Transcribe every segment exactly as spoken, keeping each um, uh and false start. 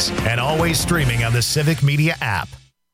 podcasts and always streaming on the Civic Media app.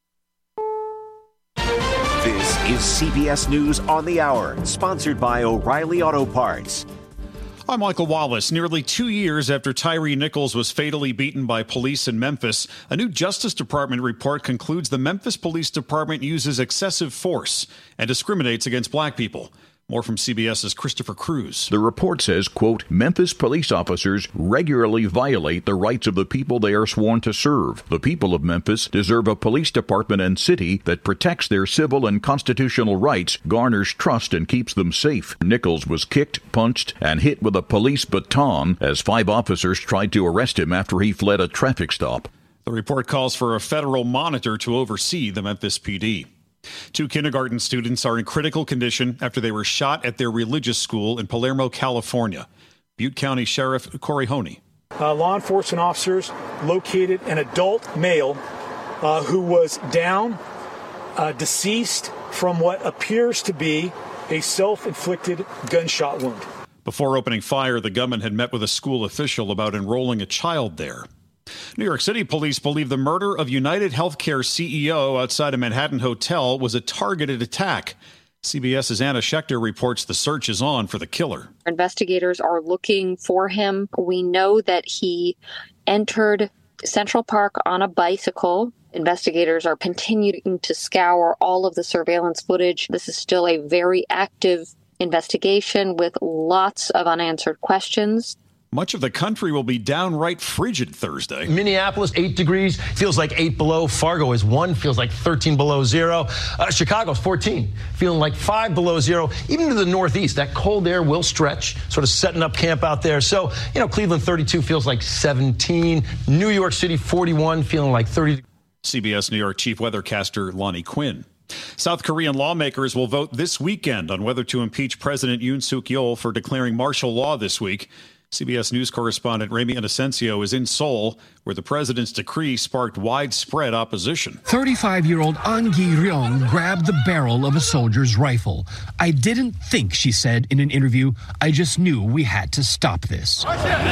This is C B S News on the Hour, sponsored by O'Reilly Auto Parts. I'm Michael Wallace. Nearly two years after Tyre Nichols was fatally beaten by police in Memphis, a new Justice Department report concludes the Memphis Police Department uses excessive force and discriminates against black people. More from CBS's Christopher Cruz. The report says, quote, Memphis police officers regularly violate the rights of the people they are sworn to serve. The people of Memphis deserve a police department and city that protects their civil and constitutional rights, garners trust, and keeps them safe. Nichols was kicked, punched, and hit with a police baton as five officers tried to arrest him after he fled a traffic stop. The report calls for a federal monitor to oversee the Memphis P D. Two kindergarten students are in critical condition after they were shot at their religious school in Palermo, California. Butte County Sheriff Corey Honey. Uh, law enforcement officers located an adult male uh, who was down, uh, deceased from what appears to be a self-inflicted gunshot wound. Before opening fire, the gunman had met with a school official about enrolling a child there. New York City police believe the murder of United Healthcare C E O outside a Manhattan hotel was a targeted attack. CBS's Anna Schechter reports the search is on for the killer. Investigators are looking for him. We know that he entered Central Park on a bicycle. Investigators are continuing to scour all of the surveillance footage. This is still a very active investigation with lots of unanswered questions. Much of the country will be downright frigid Thursday. Minneapolis, eight degrees, feels like eight below. Fargo is one, feels like thirteen below zero. Uh, Chicago's fourteen, feeling like five below zero. Even to the northeast, that cold air will stretch, sort of setting up camp out there. So, you know, Cleveland thirty-two feels like seventeen. New York City forty-one, feeling like thirty. C B S New York chief weathercaster Lonnie Quinn. South Korean lawmakers will vote this weekend on whether to impeach President Yoon Suk-yeol for declaring martial law this week. C B S News correspondent Ramy Inocencio is in Seoul, where the president's decree sparked widespread opposition. thirty-five-year-old An Gi-ryong grabbed the barrel of a soldier's rifle. I didn't think, she said in an interview. I just knew we had to stop this.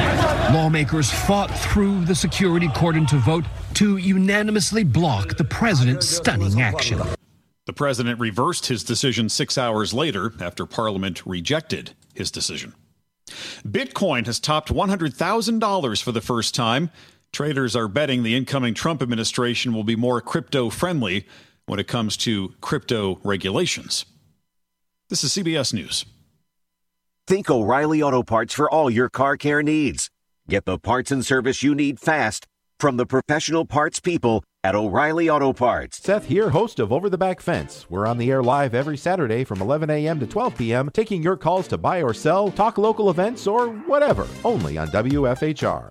Lawmakers fought through the security cordon to vote to unanimously block the president's stunning action. The president reversed his decision six hours later after Parliament rejected his decision. Bitcoin has topped one hundred thousand dollars for the first time. Traders are betting the incoming Trump administration will be more crypto-friendly when it comes to crypto regulations. This is C B S News. Think O'Reilly Auto Parts for all your car care needs. Get the parts and service you need fast from the professional parts people at O'Reilly Auto Parts. Seth here, host of Over the Back Fence. We're on the air live every Saturday from eleven a.m. to twelve p.m., taking your calls to buy or sell, talk local events, or whatever, only on W F H R.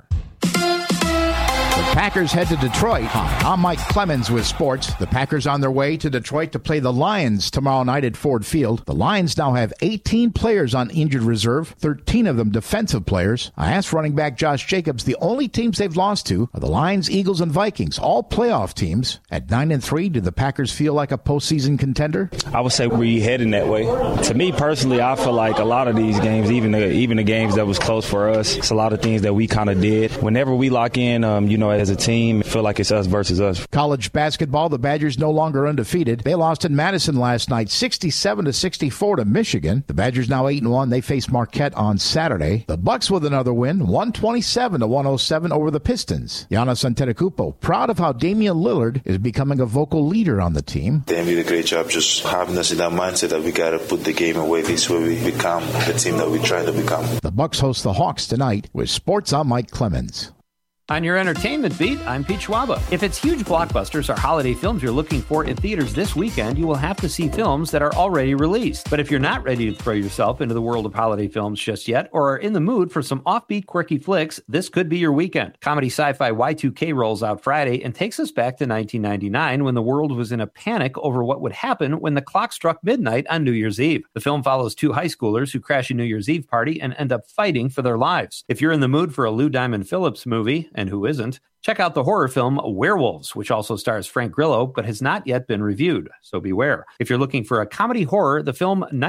The Packers head to Detroit. Hi, I'm Mike Clemens with sports. The Packers on their way to Detroit to play the Lions tomorrow night at Ford Field. The Lions now have eighteen players on injured reserve, thirteen of them defensive players. I asked running back Josh Jacobs, the only teams they've lost to are the Lions, Eagles, and Vikings, all playoff teams. At nine and three, do the Packers feel like a postseason contender? I would say we're heading that way. To me personally, I feel like a lot of these games, even the, even the games that was close for us, it's a lot of things that we kind of did. Whenever we lock in, um, you know, as a team, I feel like it's us versus us. College basketball, the Badgers no longer undefeated. They lost in Madison last night, sixty-seven to sixty-four to Michigan. The Badgers now eight and one. They face Marquette on Saturday. The Bucks with another win, one twenty-seven to one oh seven over the Pistons. Giannis Antetokounmpo proud of how Damian Lillard is becoming a vocal leader on the team. They did a great job just having us in that mindset that we got to put the game away. This way we become the team that we try to become. The Bucks host the Hawks tonight. With sports, I'm Mike Clemens. On your entertainment beat, I'm Pete Schwaba. If it's huge blockbusters or holiday films you're looking for in theaters this weekend, you will have to see films that are already released. But if you're not ready to throw yourself into the world of holiday films just yet, or are in the mood for some offbeat, quirky flicks, this could be your weekend. Comedy sci-fi Y two K rolls out Friday and takes us back to nineteen ninety-nine when the world was in a panic over what would happen when the clock struck midnight on New Year's Eve. The film follows two high schoolers who crash a New Year's Eve party and end up fighting for their lives. If you're in the mood for a Lou Diamond Phillips movie, and who isn't, check out the horror film Werewolves, which also stars Frank Grillo, but has not yet been reviewed, so beware. If you're looking for a comedy horror, the film Night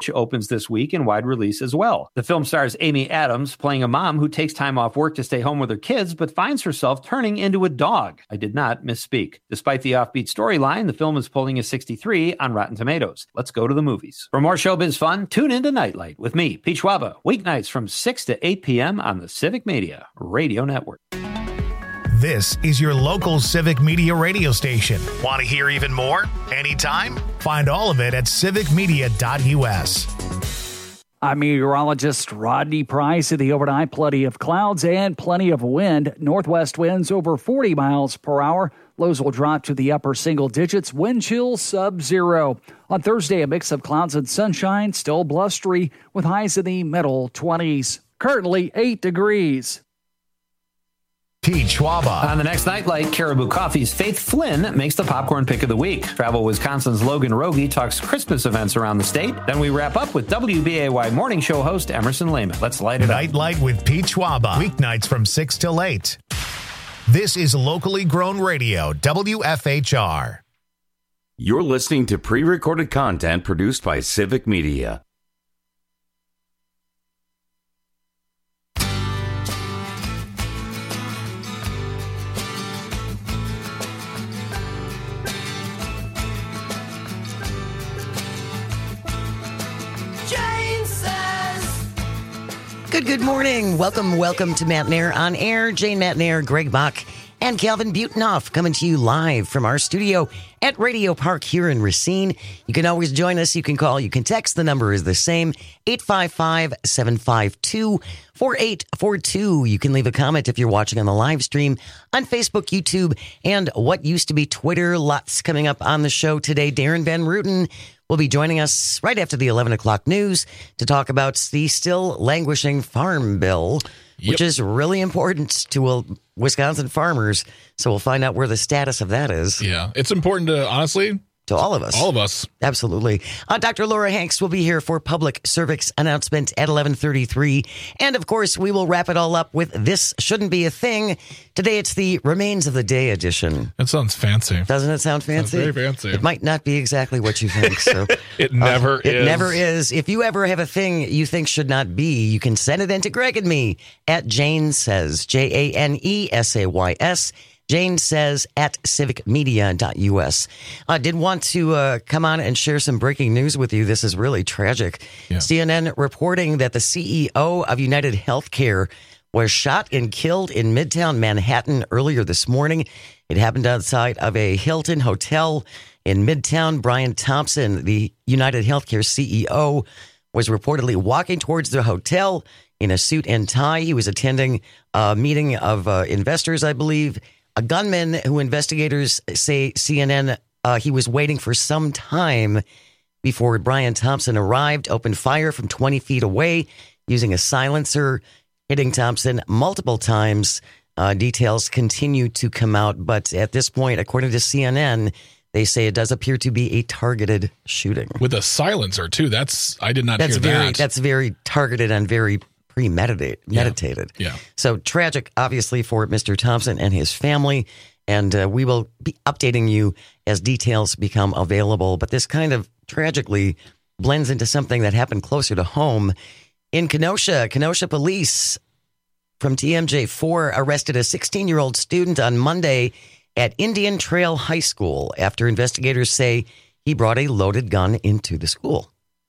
opens this week in wide release as well. The film stars Amy Adams playing a mom who takes time off work to stay home with her kids, but finds herself turning into a dog. I did not misspeak. Despite the offbeat storyline, the film is pulling a sixty-three on Rotten Tomatoes. Let's go to the movies. For more showbiz fun, tune into Nightlight with me, Pete Schwaba, weeknights from six to eight p.m. on the Civic Media Radio Network. This is your local Civic Media radio station. Want to hear even more? Anytime? Find all of it at civic media dot u s. I'm meteorologist Rodney Price. At the overnight, plenty of clouds and plenty of wind. Northwest winds over forty miles per hour. Lows will drop to the upper single digits. Wind chill sub-zero. On Thursday, a mix of clouds and sunshine, still blustery, with highs in the middle twenties. Currently eight degrees. Pete Schwaba. On the next Nightlight, Caribou Coffee's Faith Flynn makes the popcorn pick of the week. Travel Wisconsin's Logan Rogie talks Christmas events around the state. Then we wrap up with W B A Y morning show host Emerson Lehman. Let's light it up. Nightlight with Pete Schwaba. Weeknights from six till eight. This is locally grown radio, W F H R. You're listening to pre-recorded content produced by Civic Media. Good, good morning. Welcome, welcome to Matt Nair on Air. Jane Matt Nair, Greg Bach, and Calvin Butenhoff coming to you live from our studio at Radio Park here in Racine. You can always join us. You can call. You can text. The number is the same, eight five five, seven five two, four eight four two. You can leave a comment if you're watching on the live stream on Facebook, YouTube, and what used to be Twitter. Lots coming up on the show today. Darren Van Rooten will be joining us right after the eleven o'clock news to talk about the still languishing farm bill, yep. which is really important to uh, Wisconsin farmers. So we'll find out where the status of that is. Yeah, it's important to, honestly, to all of us. All of us. Absolutely. Uh, Doctor Laura Hanks will be here for public service announcement at eleven thirty-three. And, of course, we will wrap it all up with This Shouldn't Be a Thing. Today it's the Remains of the Day edition. That sounds fancy. Doesn't it sound fancy? Sounds very fancy. It might not be exactly what you think. So It never uh, is. It never is. If you ever have a thing you think should not be, you can send it in to Greg and me at Jane Says, J A N E S A Y S. Jane Says at civic media dot u s. I uh, did want to uh, come on and share some breaking news with you. This is really tragic. Yeah. C N N reporting that the C E O of United Healthcare was shot and killed in Midtown Manhattan earlier this morning. It happened outside of a Hilton hotel in Midtown. Brian Thompson, the United Healthcare C E O, was reportedly walking towards the hotel in a suit and tie. He was attending a meeting of uh, investors, I believe. A gunman who investigators say C N N uh, he was waiting for some time before Brian Thompson arrived, opened fire from twenty feet away using a silencer, hitting Thompson multiple times. Uh, details continue to come out, but at this point, according to C N N, they say it does appear to be a targeted shooting. With a silencer, too. That's I did not that's hear very, that. That's very targeted and very premeditated. Meditated. Yeah. yeah. So tragic, obviously, for Mister Thompson and his family. And uh, we will be updating you as details become available. But this kind of tragically blends into something that happened closer to home. In Kenosha, Kenosha police from T M J four arrested a sixteen-year-old student on Monday at Indian Trail High School after investigators say he brought a loaded gun into the school.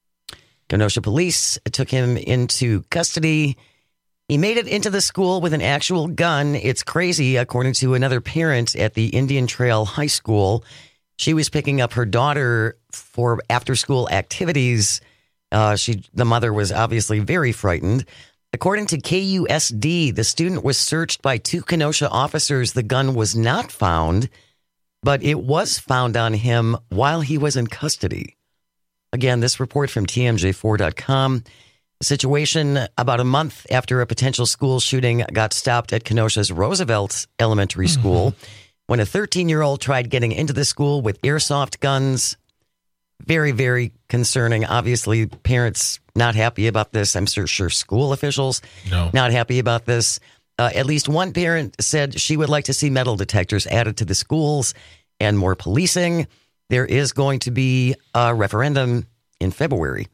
Kenosha police took him into custody. He made it into the school with an actual gun. It's crazy, according to another parent at the Indian Trail High School. She was picking up her daughter for after-school activities. Uh, she, the mother was obviously very frightened. According to K U S D, the student was searched by two Kenosha officers. The gun was not found, but it was found on him while he was in custody. Again, this report from T M J four dot com. The situation about a month after a potential school shooting got stopped at Kenosha's Roosevelt Elementary School mm-hmm. when a thirteen-year-old tried getting into the school with airsoft guns. Very, very concerning. Obviously, parents not happy about this. I'm sure, sure school officials no. not happy about this. Uh, at least one parent said she would like to see metal detectors added to the schools and more policing. There is going to be a referendum in February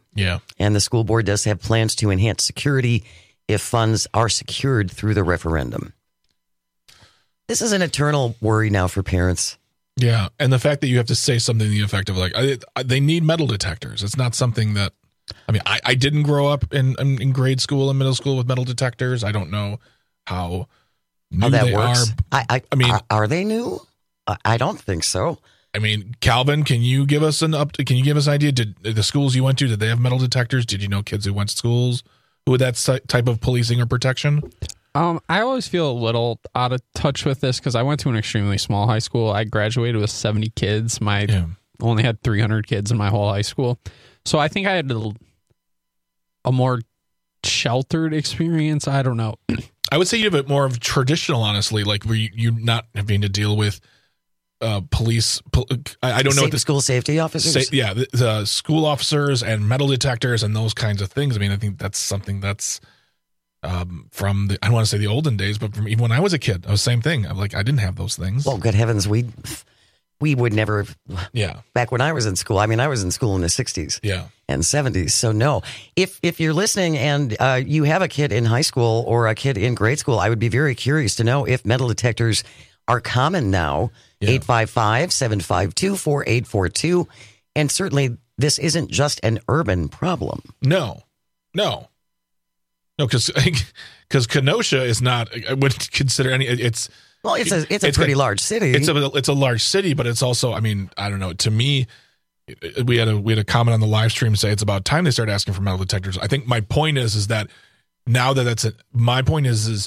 Yeah. And the school board does have plans to enhance security if funds are secured through the referendum. This is an eternal worry now for parents. Yeah, and the fact that you have to say something to the effect of like, I, I, they need metal detectors. It's not something that, I mean, I, I didn't grow up in, in in grade school and middle school with metal detectors. I don't know how new How that they works. are. I, I, I mean, are, are they new? I, I don't think so. I mean, Calvin, can you give us an up? Can you give us an idea? Did the schools you went to, did they have metal detectors? Did you know kids who went to schools who had that si- type of policing or protection? Um, I always feel a little out of touch with this because I went to an extremely small high school. I graduated with seventy kids. My Yeah. only had three hundred kids in my whole high school. So I think I had a, a more sheltered experience. I don't know. I would say you have it more of traditional, honestly, like where you, you not having to deal with uh, police. Pol- I, I don't know Safe what the school safety officers. Say, yeah, the, the school officers and metal detectors and those kinds of things. I mean, I think that's something that's um, from the, I don't want to say the olden days, but from even when I was a kid, it was the same thing. I'm like, I didn't have those things. Well, good heavens, we we would never have. Yeah. Back when I was in school, I mean, I was in school in the sixties. Yeah. And seventies. So no, if if you're listening and uh, you have a kid in high school or a kid in grade school, I would be very curious to know if metal detectors are common now. eight five five, seven five two, four eight four two. And certainly this isn't just an urban problem. No, no, no, because because Kenosha is not. I wouldn't consider any. It's well, it's a it's a pretty large city. It's a it's a large city, but it's also. I mean, I don't know. To me, we had a we had a comment on the live stream say it's about time they start asking for metal detectors. I think my point is is that now that that's a, my point is is.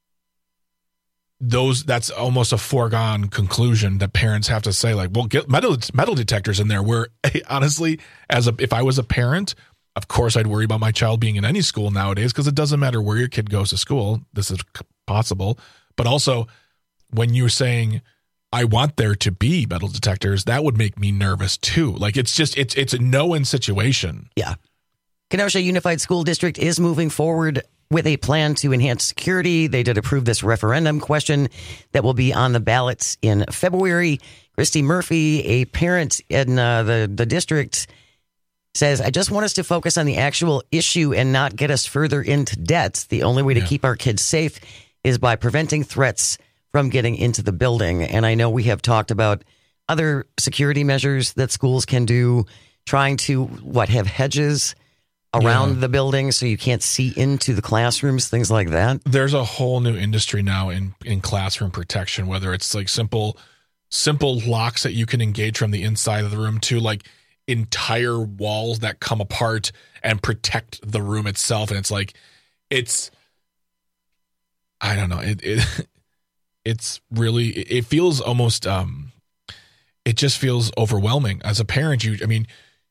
Those that's almost a foregone conclusion that parents have to say, like, well, get metal metal detectors in there. Where honestly, as a if I was a parent, of course I'd worry about my child being in any school nowadays because it doesn't matter where your kid goes to school. This is possible, but also when you're saying I want there to be metal detectors, that would make me nervous too. Like it's just it's it's a no-win situation. Yeah, Kenosha Unified School District is moving forward with a plan to enhance security. They did approve this referendum question that will be on the ballots in February. Christy Murphy, a parent in uh, the, the district, says, I just want us to focus on the actual issue and not get us further into debt. The only way to yeah. keep our kids safe is by preventing threats from getting into the building. And I know we have talked about other security measures that schools can do, trying to, what, have hedges around yeah. the building so you can't see into the classrooms, things like that. There's a whole new industry now in, in classroom protection, whether it's like simple simple locks that you can engage from the inside of the room to like entire walls that come apart and protect the room itself. And it's like, it's, I don't know, it, it it's really, it feels almost, um, it just feels overwhelming. As a parent, you, I mean,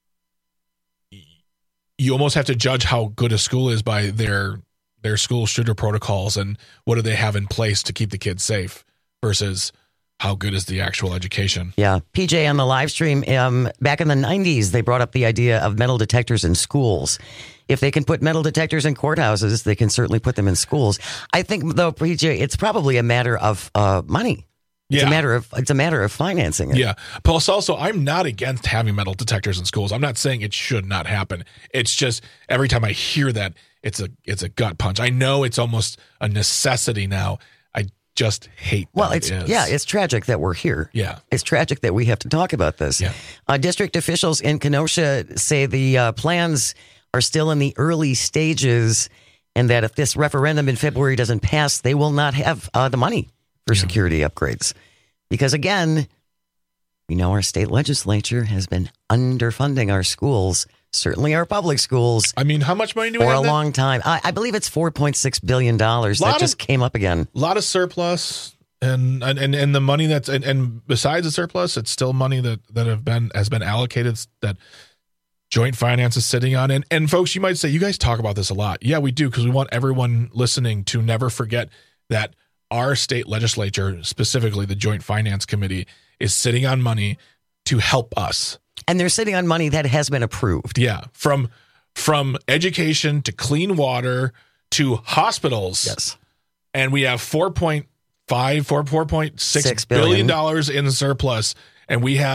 you almost have to judge how good a school is by their their school shooter protocols and what do they have in place to keep the kids safe versus how good is the actual education. Yeah. P J on the live stream, um, back in the nineties, they brought up the idea of metal detectors in schools. If they can put metal detectors in courthouses, they can certainly put them in schools. I think, though, P J, it's probably a matter of uh, money. It's yeah. a matter of it's a matter of financing it. Yeah. Plus, also, I'm not against having metal detectors in schools. I'm not saying it should not happen. It's just every time I hear that, it's a it's a gut punch. I know it's almost a necessity now. I just hate that well, it's it is. yeah, it's tragic that we're here. Yeah, it's tragic that we have to talk about this. Yeah. Uh, district officials in Kenosha say the uh, plans are still in the early stages, and that if this referendum in February doesn't pass, they will not have uh, the money for yeah. security upgrades. Because again, we know our state legislature has been underfunding our schools, certainly our public schools. I mean, how much money do we have? For have a then? long time. I, I believe it's four point six billion dollars. That of, just came up again. A lot of surplus. And, and and the money that's and, and besides the surplus, it's still money that, that have been has been allocated that joint finance is sitting on. And and folks, you might say, you guys talk about this a lot. Yeah, we do, because we want everyone listening to never forget that our state legislature, specifically the Joint Finance Committee, is sitting on money to help us. And they're sitting on money that has been approved. Yeah. From from education to clean water to hospitals. Yes. And we have four point five, four point six billion dollars in surplus. And we have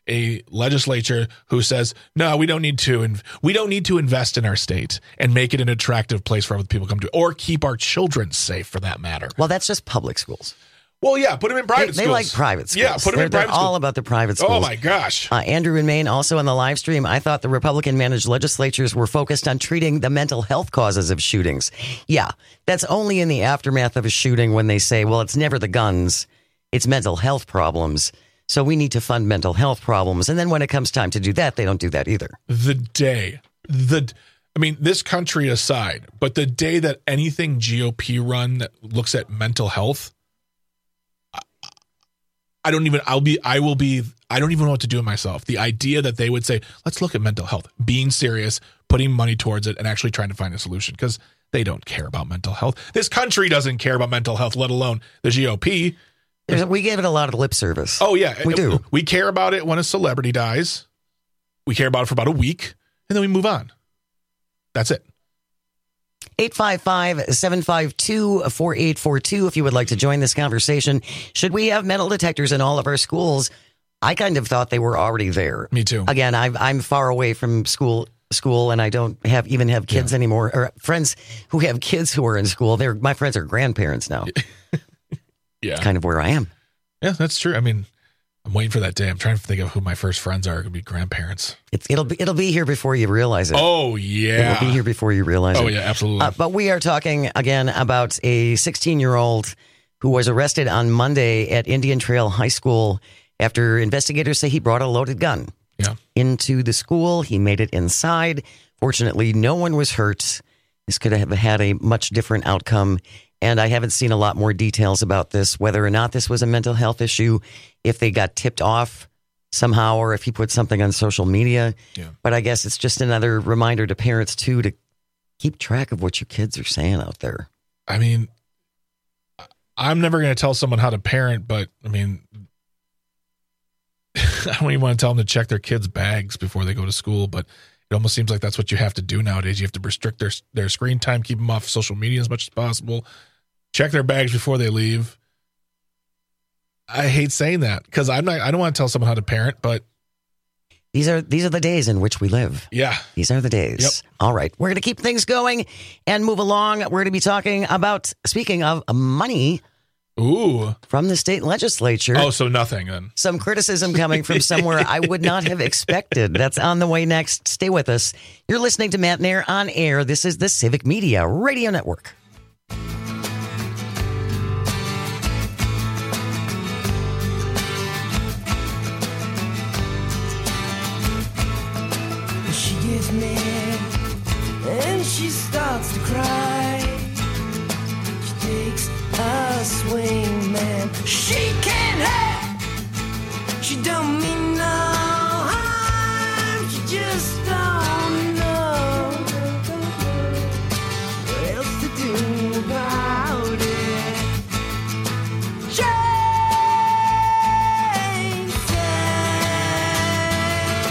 a legislature who says, no, we don't need to, and we don't need to invest in our state and make it an attractive place for other people to come to, or keep our children safe for that matter. Well, that's just public schools. Well, yeah, put them in private they, schools. They like private schools. Yeah, put them they're, in private they're schools. all about the private schools. Oh, my gosh. Uh, Andrew in Maine, also on the live stream, I thought the Republican-managed legislatures were focused on treating the mental health causes of shootings. Yeah, that's only in the aftermath of a shooting when they say, well, it's never the guns, it's mental health problems. So we need to fund mental health problems. And then when it comes time to do that, they don't do that either. The day, the... I mean, this country aside, but the day that anything G O P run that looks at mental health, I don't even, I'll be, I will be, I don't even know what to do with myself. The idea that they would say, let's look at mental health, being serious, putting money towards it, and actually trying to find a solution, because they don't care about mental health. This country doesn't care about mental health, let alone the G O P. There's, we gave it a lot of lip service. Oh, yeah. We do. We care about it when a celebrity dies. We care about it for about a week, and then we move on. That's it. eight five five, seven five two, four eight four two if you would like to join this conversation. Should we have metal detectors in all of our schools? I kind of thought they were already there. Me too. Again, I've, I'm far away from school, school, and I don't have even have kids yeah. anymore, or friends who have kids who are in school. They're my friends are grandparents now. Yeah, kind of where I am. Yeah, that's true. I mean, I'm waiting for that day. I'm trying to think of who my first friends are. It could be grandparents. It's, it'll be it'll be here before you realize it. Oh, yeah. It'll be here before you realize oh, it. Oh, yeah, absolutely. Uh, but we are talking, again, about a sixteen-year-old who was arrested on Monday at Indian Trail High School after investigators say he brought a loaded gun yeah. into the school. He made it inside. Fortunately, no one was hurt. This could have had a much different outcome. And I haven't seen a lot more details about this, whether or not this was a mental health issue, if they got tipped off somehow, or if he put something on social media. Yeah. But I guess it's just another reminder to parents, too, to keep track of what your kids are saying out there. I mean, I'm never going to tell someone how to parent, but I mean, I don't even want to tell them to check their kids' bags before they go to school, but it almost seems like that's what you have to do nowadays. You have to restrict their their screen time, keep them off social media as much as possible, check their bags before they leave. I hate saying that because I'm not. I don't want to tell someone how to parent, but these are these are the days in which we live. Yeah, these are the days. Yep. All right, we're going to keep things going and move along. We're going to be talking about, speaking of money. Ooh, from the state legislature. Oh, so nothing then. Some criticism coming from somewhere I would not have expected. That's on the way next. Stay with us. You're listening to Matt Nair on air. This is the Civic Media Radio Network. She gets mad and she starts to cry. She takes a swing, man. She can't help. She don't mean no harm. She just don't know what else to do about it. Jane said,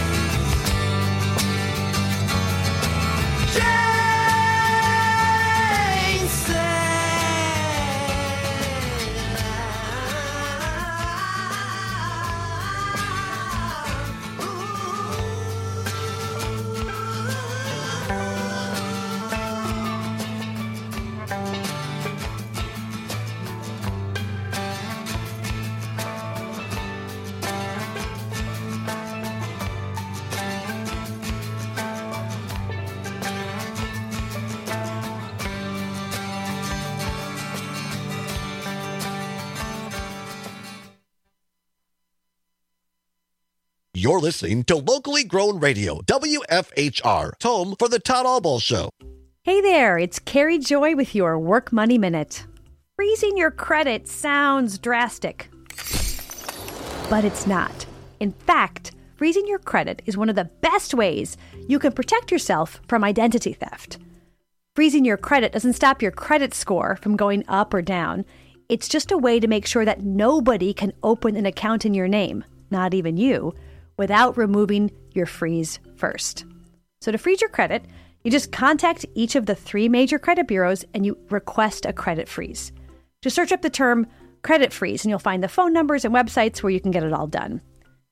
Jane You're listening to Locally Grown Radio, W F H R, home for the Todd Alball Show. Hey there, it's Carrie Joy with your Work Money Minute. Freezing your credit sounds drastic, but it's not. In fact, freezing your credit is one of the best ways you can protect yourself from identity theft. Freezing your credit doesn't stop your credit score from going up or down. It's just a way to make sure that nobody can open an account in your name, not even you, without removing your freeze first. So to freeze your credit, you just contact each of the three major credit bureaus and you request a credit freeze. Just search up the term credit freeze and you'll find the phone numbers and websites where you can get it all done.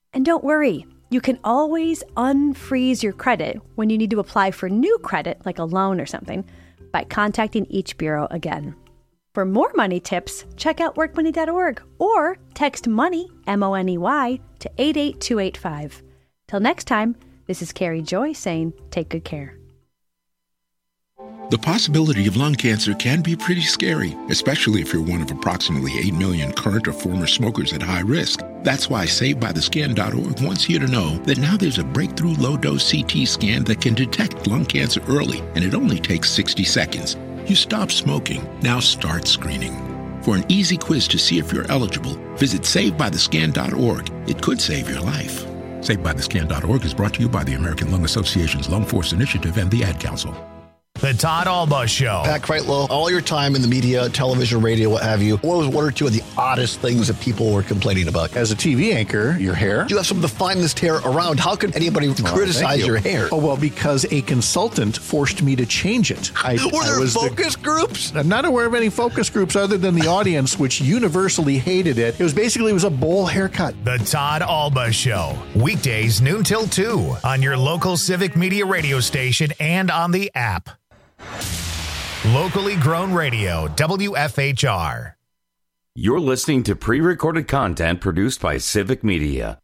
And don't worry, you can always unfreeze your credit when you need to apply for new credit, like a loan or something, by contacting each bureau again. For more money tips, check out work money dot org or text MONEY, M O N E Y, to eight eight two eight five. Till next time, this is Carrie Joy saying take good care. The possibility of lung cancer can be pretty scary, especially if you're one of approximately eight million current or former smokers at high risk. That's why Saved By The Scan dot org wants you to know that now there's a breakthrough low-dose C T scan that can detect lung cancer early, and it only takes sixty seconds. You stop smoking, now start screening. For an easy quiz to see if you're eligible, visit Saved By The Scan dot org. It could save your life. Saved By The Scan dot org is brought to you by the American Lung Association's Lung Force Initiative and the Ad Council. The Todd Alba Show. Pat Kreitlow, all your time in the media, television, radio, what have you, what was one or two of the oddest things that people were complaining about? As a T V anchor, your hair. You have some of the finest hair around. How could anybody Well, criticize thank you. your hair? Oh, well, because a consultant forced me to change it. I, Were there I was focus the, groups? I'm not aware of any focus groups other than the audience, which universally hated it. It was basically, it was a bowl haircut. The Todd Alba Show. Weekdays noon till two on your local Civic Media radio station and on the app. Locally grown radio, W F H R. You're listening to pre-recorded content produced by Civic Media.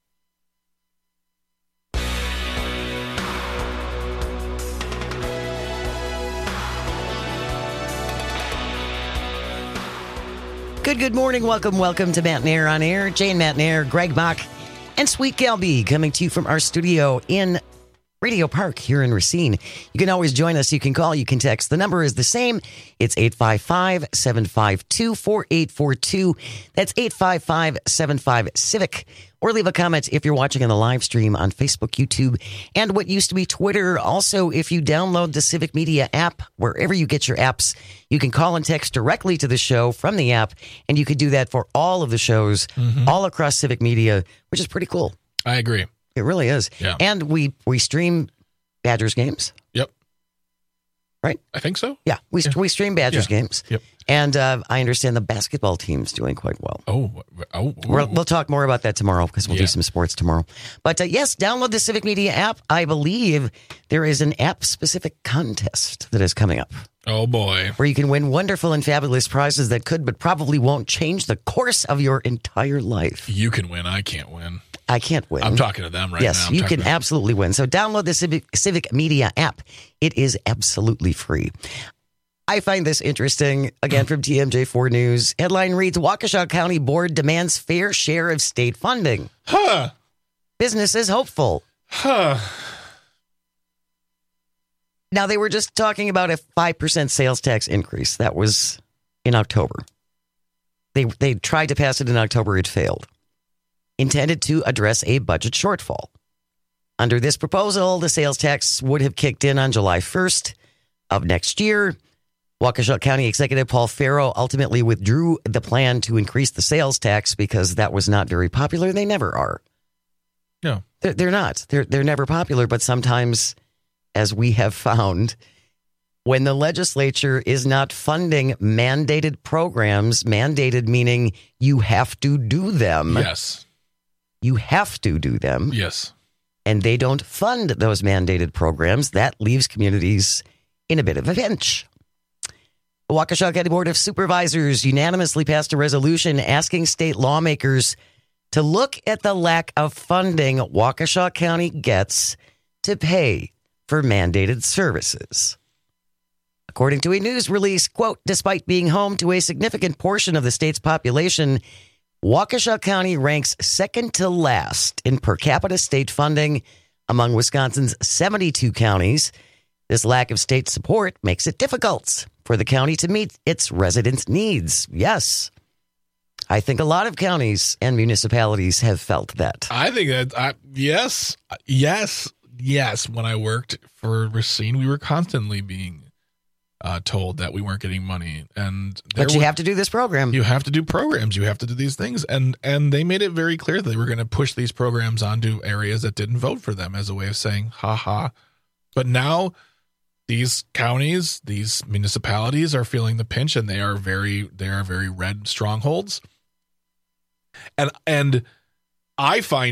Good, good morning. Welcome, welcome to Matt and Air on Air. Jane, Matt and Air, Greg Bach, and Sweet Gal B coming to you from our studio in Radio Park here in Racine. You can always join us. You can call, you can text. The number is the same. It's eight five five, seven five two, four eight four two. That's eight five five, seven five, CIVIC. Or leave a comment if you're watching on the live stream on Facebook, YouTube, and what used to be Twitter. Also, if you download the Civic Media app, wherever you get your apps, you can call and text directly to the show from the app, and you can do that for all of the shows, mm-hmm. all across Civic Media, which is pretty cool. I agree. It really is. Yeah. And we we stream Badgers games. Yep. Right? I think so. Yeah. We, yeah. we stream Badgers yeah. games. Yep. And uh, I understand the basketball team's doing quite well. Oh. oh We're, we'll talk more about that tomorrow because we'll yeah. do some sports tomorrow. But uh, yes, download the Civic Media app. I believe there is an app-specific contest that is coming up. Oh, boy. Where you can win wonderful and fabulous prizes that could but probably won't change the course of your entire life. You can win. I can't win. I can't win. I'm talking to them right yes, now. Yes, I'm you can absolutely win. So download the Civic, Civic Media app. It is absolutely free. I find this interesting. Again, from T M J four News. Headline reads, Waukesha County Board demands fair share of state funding. Huh. Business is hopeful. Huh. Now, they were just talking about a five percent sales tax increase. That was in October. They, they tried to pass it in October. It failed. Intended to address a budget shortfall. Under this proposal, the sales tax would have kicked in on July first of next year. Waukesha County Executive Paul Farrow ultimately withdrew the plan to increase the sales tax because that was not very popular. They never are. No. They're, they're not. They're, they're never popular, but sometimes, as we have found, when the legislature is not funding mandated programs, mandated meaning you have to do them. Yes. You have to do them. Yes. And they don't fund those mandated programs. That leaves communities in a bit of a pinch. The Waukesha County Board of Supervisors unanimously passed a resolution asking state lawmakers to look at the lack of funding Waukesha County gets to pay for mandated services. According to a news release, quote, despite being home to a significant portion of the state's population, Waukesha County ranks second to last in per capita state funding among Wisconsin's seventy-two counties. This lack of state support makes it difficult for the county to meet its residents' needs. Yes. I think a lot of counties and municipalities have felt that. I think that, I, yes, yes, yes. When I worked for Racine, we were constantly being uh, told that we weren't getting money. and But you were, have to do this program. You have to do programs. You have to do these things. And, and they made it very clear that they were going to push these programs onto areas that didn't vote for them as a way of saying, ha ha. But now these counties, these municipalities are feeling the pinch, and they are very, they are very red strongholds. And and I find it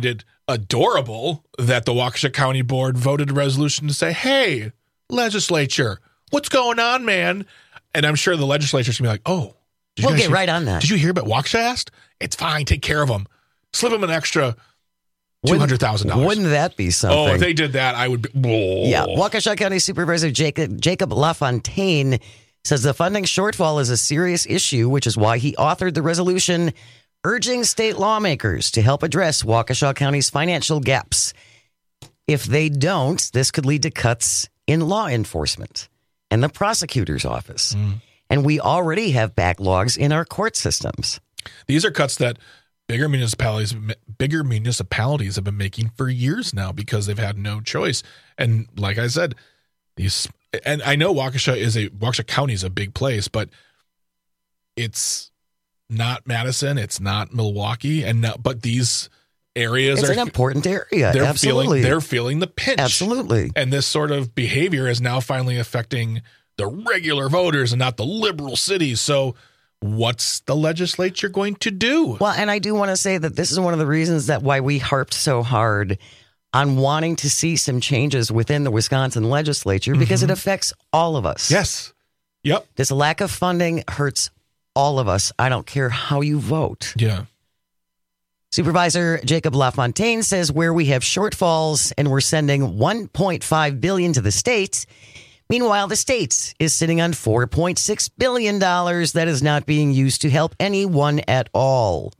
adorable that the Waukesha County Board voted a resolution to say, hey, legislature, what's going on, man? And I'm sure the legislature's going to be like, oh, did you We'll guys get hear- right on that. Did you hear about Waukesha asked? It's fine. Take care of them. Slip them an extra two hundred thousand dollars. Wouldn't that be something? Oh, if they did that, I would be. Whoa. Yeah, Waukesha County Supervisor Jacob, Jacob LaFontaine says the funding shortfall is a serious issue, which is why he authored the resolution urging state lawmakers to help address Waukesha County's financial gaps. If they don't, this could lead to cuts in law enforcement and the prosecutor's office. Mm. And we already have backlogs in our court systems. These are cuts that bigger municipalities, bigger municipalities have been making for years now because they've had no choice. And like I said, these, and I know Waukesha is a Waukesha County is a big place, but it's not Madison, it's not Milwaukee, and not, but these areas It's are an important area. They're Absolutely. feeling they're feeling the pinch. Absolutely. And this sort of behavior is now finally affecting the regular voters and not the liberal cities. So what's the legislature going to do? Well, and I do want to say that this is one of the reasons that why we harped so hard on wanting to see some changes within the Wisconsin legislature, because Mhm. it affects all of us. Yes. Yep. This lack of funding hurts all of us. I don't care how you vote. Yeah. Supervisor Jacob LaFontaine says where we have shortfalls and we're sending one point five billion dollars to the states. Meanwhile, the states is sitting on four point six billion dollars that is not being used to help anyone at all.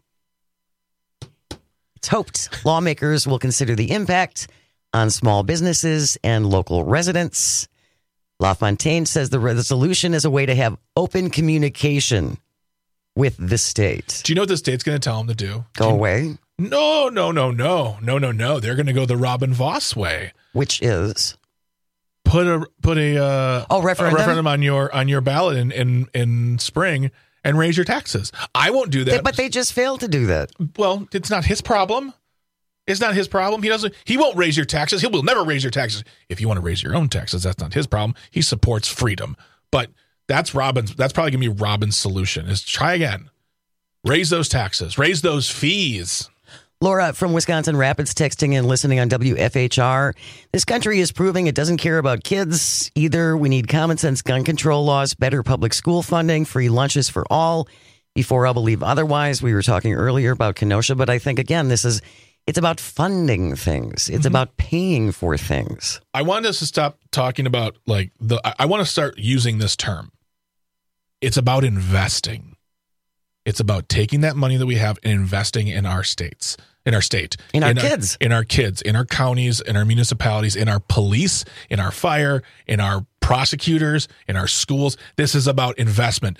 It's hoped lawmakers will consider the impact on small businesses and local residents. LaFontaine says the resolution is a way to have open communication with the state. Do you know what the state's going to tell them to do? Go Do you- away. No, no, no, no, no, no, no. They're going to go the Robin Voss way. Which is put a put a uh, oh referendum? a referendum on your on your ballot in, in in spring and raise your taxes. I won't do that. They- but they just failed to do that. Well, it's not his problem. It's not his problem. He doesn't. He won't raise your taxes. He will never raise your taxes. If you want to raise your own taxes, that's not his problem. He supports freedom. But that's Robin's. That's probably gonna be Robin's solution. Is try again. Raise those taxes. Raise those fees. Laura from Wisconsin Rapids texting and listening on W F H R. This country is proving it doesn't care about kids either. We need common sense gun control laws, better public school funding, free lunches for all. Before I'll believe otherwise, we were talking earlier about Kenosha, but I think, again, this is, it's about funding things. It's mm-hmm. about paying for things. I want us to stop talking about, like, the, I, I want to start using this term. It's about investing. It's about taking that money that we have and investing in our states, in our state, in our in kids, our, in our kids, in our counties, in our municipalities, in our police, in our fire, in our prosecutors, in our schools. This is about investment.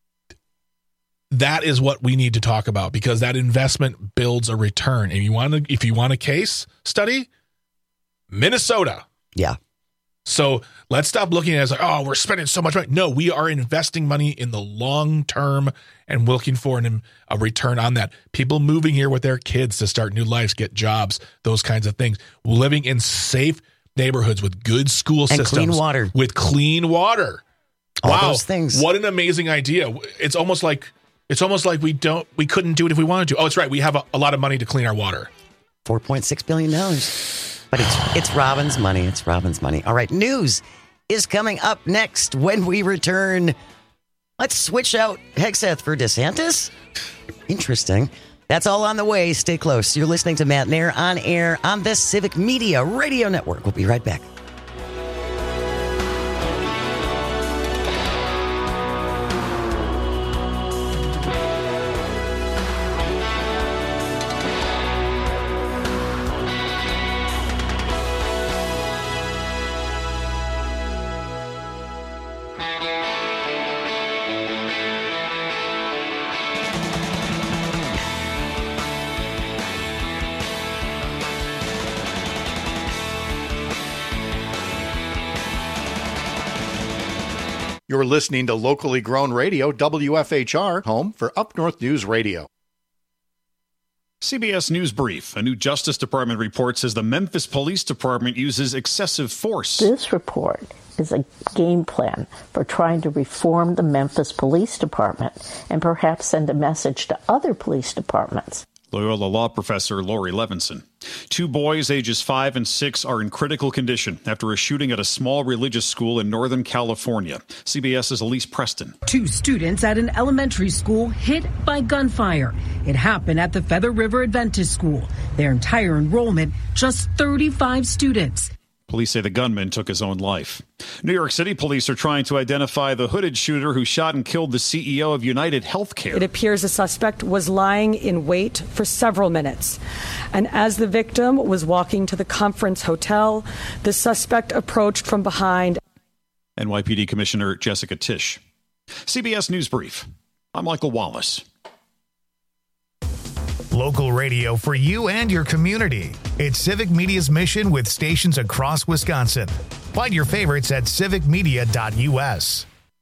That is what we need to talk about, because that investment builds a return. And you want to, if you want a case study, Minnesota. Yeah. So let's stop looking at it as like, oh, we're spending so much money. No, we are investing money in the long term and looking for an, a return on that. People moving here with their kids to start new lives, get jobs, those kinds of things. Living in safe neighborhoods with good school and systems. Clean water. With clean water. All wow. those things. What an amazing idea. It's almost like it's almost like we don't we couldn't do it if we wanted to. Oh, it's right. We have a, a lot of money to clean our water. four point six billion dollars. But it's it's Robin's money. It's Robin's money. All right, news is coming up next when we return. Let's switch out Hegseth for DeSantis. Interesting. That's all on the way. Stay close. You're listening to Matt Nair on air on the Civic Media Radio Network. We'll be right back. You're listening to locally grown radio, W F H R, home for Up North News Radio. C B S News Brief. A new Justice Department report says the Memphis Police Department uses excessive force. This report is a game plan for trying to reform the Memphis Police Department and perhaps send a message to other police departments. Loyola law professor Lori Levinson. Two boys, ages five and six, are in critical condition after a shooting at a small religious school in Northern California. CBS's Elise Preston. Two students at an elementary school hit by gunfire. It happened at the Feather River Adventist School. Their entire enrollment, just thirty-five students. Police say the gunman took his own life. New York City police are trying to identify the hooded shooter who shot and killed the C E O of United Healthcare. It appears the suspect was lying in wait for several minutes. And as the victim was walking to the conference hotel, the suspect approached from behind. N Y P D Commissioner Jessica Tisch. C B S News Brief. I'm Michael Wallace. Local radio for you and your community. It's Civic Media's mission with stations across Wisconsin. Find your favorites at civic media dot U S.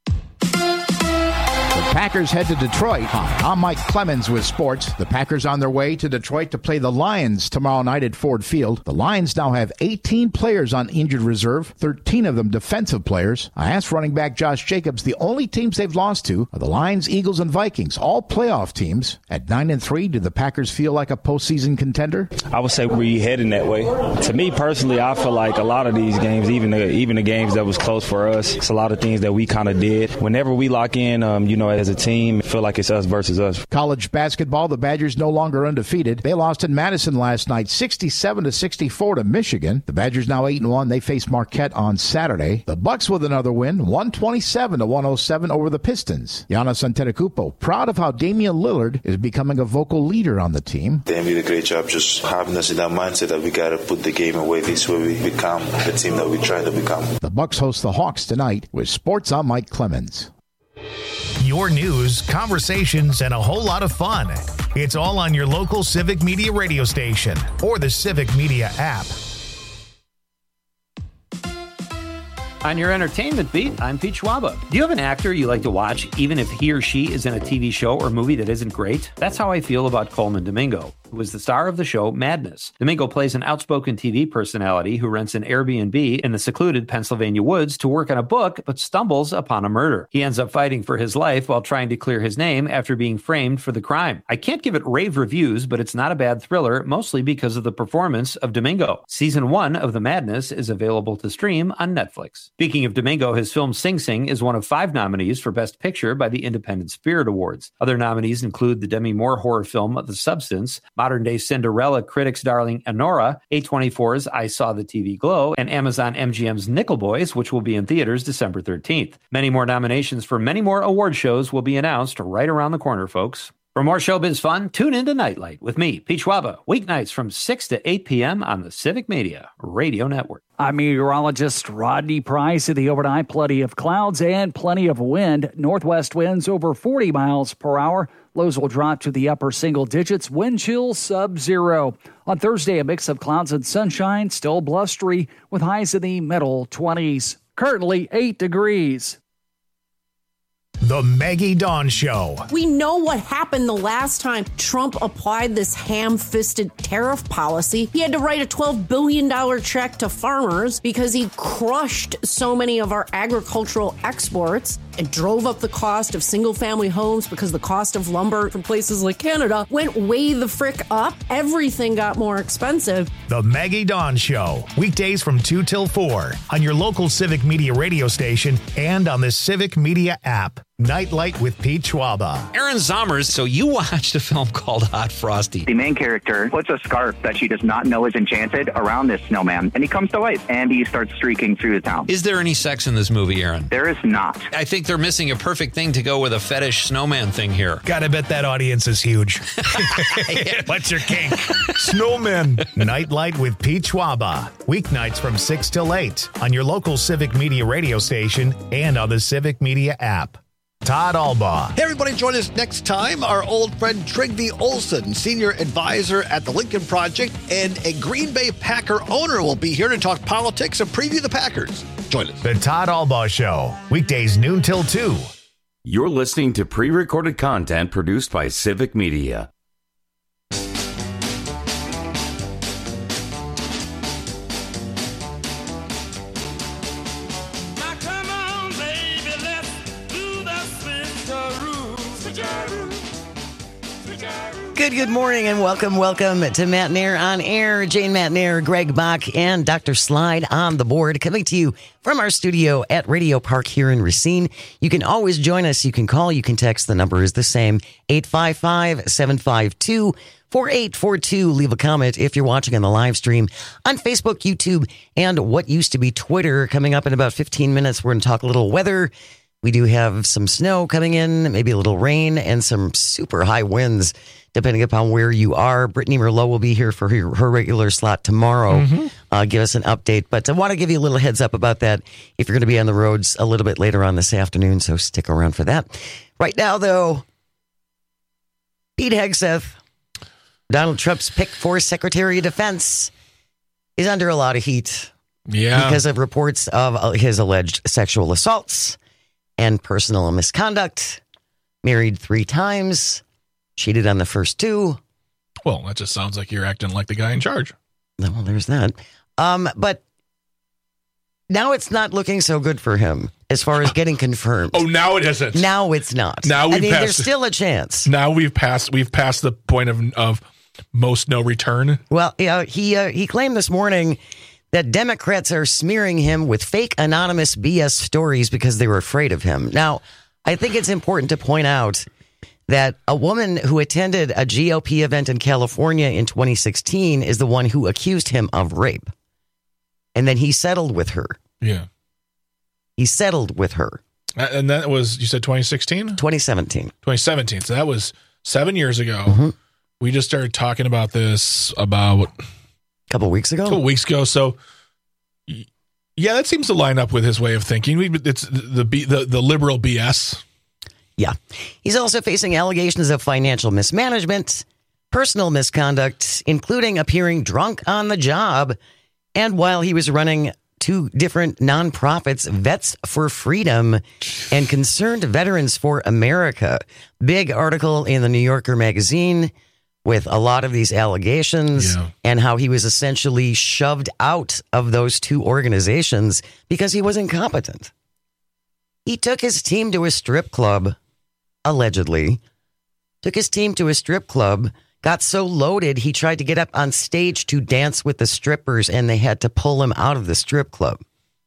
The Packers head to Detroit. Hi, I'm Mike Clemens with sports. The Packers on their way to Detroit to play the Lions tomorrow night at Ford Field. The Lions now have eighteen players on injured reserve, thirteen of them defensive players. I asked running back Josh Jacobs, the only teams they've lost to are the Lions, Eagles, and Vikings, all playoff teams. At nine and three, do the Packers feel like a postseason contender? I would say we're heading that way. To me personally, I feel like a lot of these games, even the, even the games that was close for us, it's a lot of things that we kind of did. Whenever we lock in, um, you know, as a team, I feel like it's us versus us. College basketball, the Badgers no longer undefeated. They lost in Madison last night, sixty-seven to sixty-four to Michigan. The Badgers now eight and one. They face Marquette on Saturday. The Bucks with another win, one twenty-seven to one oh seven over the Pistons. Giannis Antetokounmpo proud of how Damian Lillard is becoming a vocal leader on the team. They did a great job just having us in that mindset that we got to put the game away. This way we become the team that we try to become. The Bucks host the Hawks tonight. With sports, I'm Mike Clemens. Your news, conversations, and a whole lot of fun. It's all on your local Civic Media radio station or the Civic Media app. On your entertainment beat, I'm Pete Schwaba. Do you have an actor you like to watch, even if he or she is in a T V show or movie that isn't great? That's how I feel about Coleman Domingo, who is the star of the show Madness. Domingo plays an outspoken T V personality who rents an Airbnb in the secluded Pennsylvania woods to work on a book, but stumbles upon a murder. He ends up fighting for his life while trying to clear his name after being framed for the crime. I can't give it rave reviews, but it's not a bad thriller, mostly because of the performance of Domingo. Season one of The Madness is available to stream on Netflix. Speaking of Domingo, his film Sing Sing is one of five nominees for Best Picture by the Independent Spirit Awards. Other nominees include the Demi Moore horror film The Substance, modern-day Cinderella critics' darling Anora, A twenty-four's I Saw the T V Glow, and Amazon M G M's Nickel Boys, which will be in theaters December thirteenth. Many more nominations for many more award shows will be announced right around the corner, folks. For more showbiz fun, tune into Nightlight with me, Pete Schwaba, weeknights from six to eight p.m. on the Civic Media Radio Network. I'm meteorologist Rodney Price. In the overnight, plenty of clouds and plenty of wind. Northwest winds over forty miles per hour. Lows will drop to the upper single digits. Wind chill sub-zero. On Thursday, a mix of clouds and sunshine, still blustery, with highs in the middle twenties. Currently eight degrees. The Maggie Dawn Show. We know what happened the last time Trump applied this ham-fisted tariff policy. He had to write a twelve billion dollars check to farmers because he crushed so many of our agricultural exports and drove up the cost of single-family homes because the cost of lumber from places like Canada went way the frick up. Everything got more expensive. The Maggie Dawn Show. Weekdays from two till four on your local Civic Media radio station and on the Civic Media app. Nightlight with Pete Schwaba. Aaron Zommers, so you watched a film called Hot Frosty. The main character puts a scarf that she does not know is enchanted around this snowman, and he comes to life, and he starts streaking through the town. Is there any sex in this movie, Aaron? There is not. I think they're missing a perfect thing to go with a fetish snowman thing here. Gotta bet that audience is huge. What's your kink? Snowman. Nightlight with Pete Schwaba. Weeknights from six till eight on your local Civic Media radio station and on the Civic Media app. Todd Albaugh. Hey, everybody, join us next time. Our old friend Trygve Olsen, senior advisor at the Lincoln Project, and a Green Bay Packer owner will be here to talk politics and preview the Packers. Join us. The Todd Albaugh Show, weekdays noon till two. You're listening to pre-recorded content produced by Civic Media. good, good morning and welcome, welcome to Matt Nair on Air. Jane Matt Nair, Greg Bach, and Doctor Slide on the board, coming to you from our studio at Radio Park here in Racine. You can always join us. You can call, you can text. The number is the same, eight five five, seven five two, four eight four two. Leave a comment if you're watching on the live stream on Facebook, YouTube, and what used to be Twitter. Coming up in about fifteen minutes, we're going to talk a little weather. We do have some snow coming in, maybe a little rain, and some super high winds, depending upon where you are. Brittany Merlot will be here for her, her regular slot tomorrow. Mm-hmm. Uh, give us an update. But I want to give you a little heads up about that if you're going to be on the roads a little bit later on this afternoon, so stick around for that. Right now, though, Pete Hegseth, Donald Trump's pick for Secretary of Defense, is under a lot of heat. Yeah. Because of reports of his alleged sexual assaults and personal misconduct. Married three times. Cheated on the first two. Well, that just sounds like you're acting like the guy in charge. Well, there's that. Um, but now it's not looking so good for him as far as getting confirmed. Oh, now it isn't. Now it's not. Now we've I mean, passed, there's still a chance. Now we've passed. We've passed the point of of most no return. Well, yeah, he uh, he claimed this morning that Democrats are smearing him with fake anonymous B S stories because they were afraid of him. Now, I think it's important to point out that a woman who attended a G O P event in California in twenty sixteen is the one who accused him of rape. And then he settled with her. Yeah. He settled with her. And that was, you said twenty sixteen? twenty seventeen. twenty seventeen. So that was seven years ago. Mm-hmm. We just started talking about this about a couple weeks ago. A couple weeks ago. So, yeah, that seems to line up with his way of thinking. We, it's the, the the the liberal B S. Yeah. He's also facing allegations of financial mismanagement, personal misconduct, including appearing drunk on the job, and while he was running two different nonprofits, Vets for Freedom and Concerned Veterans for America. Big article in the New Yorker magazine with a lot of these allegations yeah. and how he was essentially shoved out of those two organizations because he was incompetent. He took his team to a strip club, allegedly, took his team to a strip club, got so loaded he tried to get up on stage to dance with the strippers and they had to pull him out of the strip club.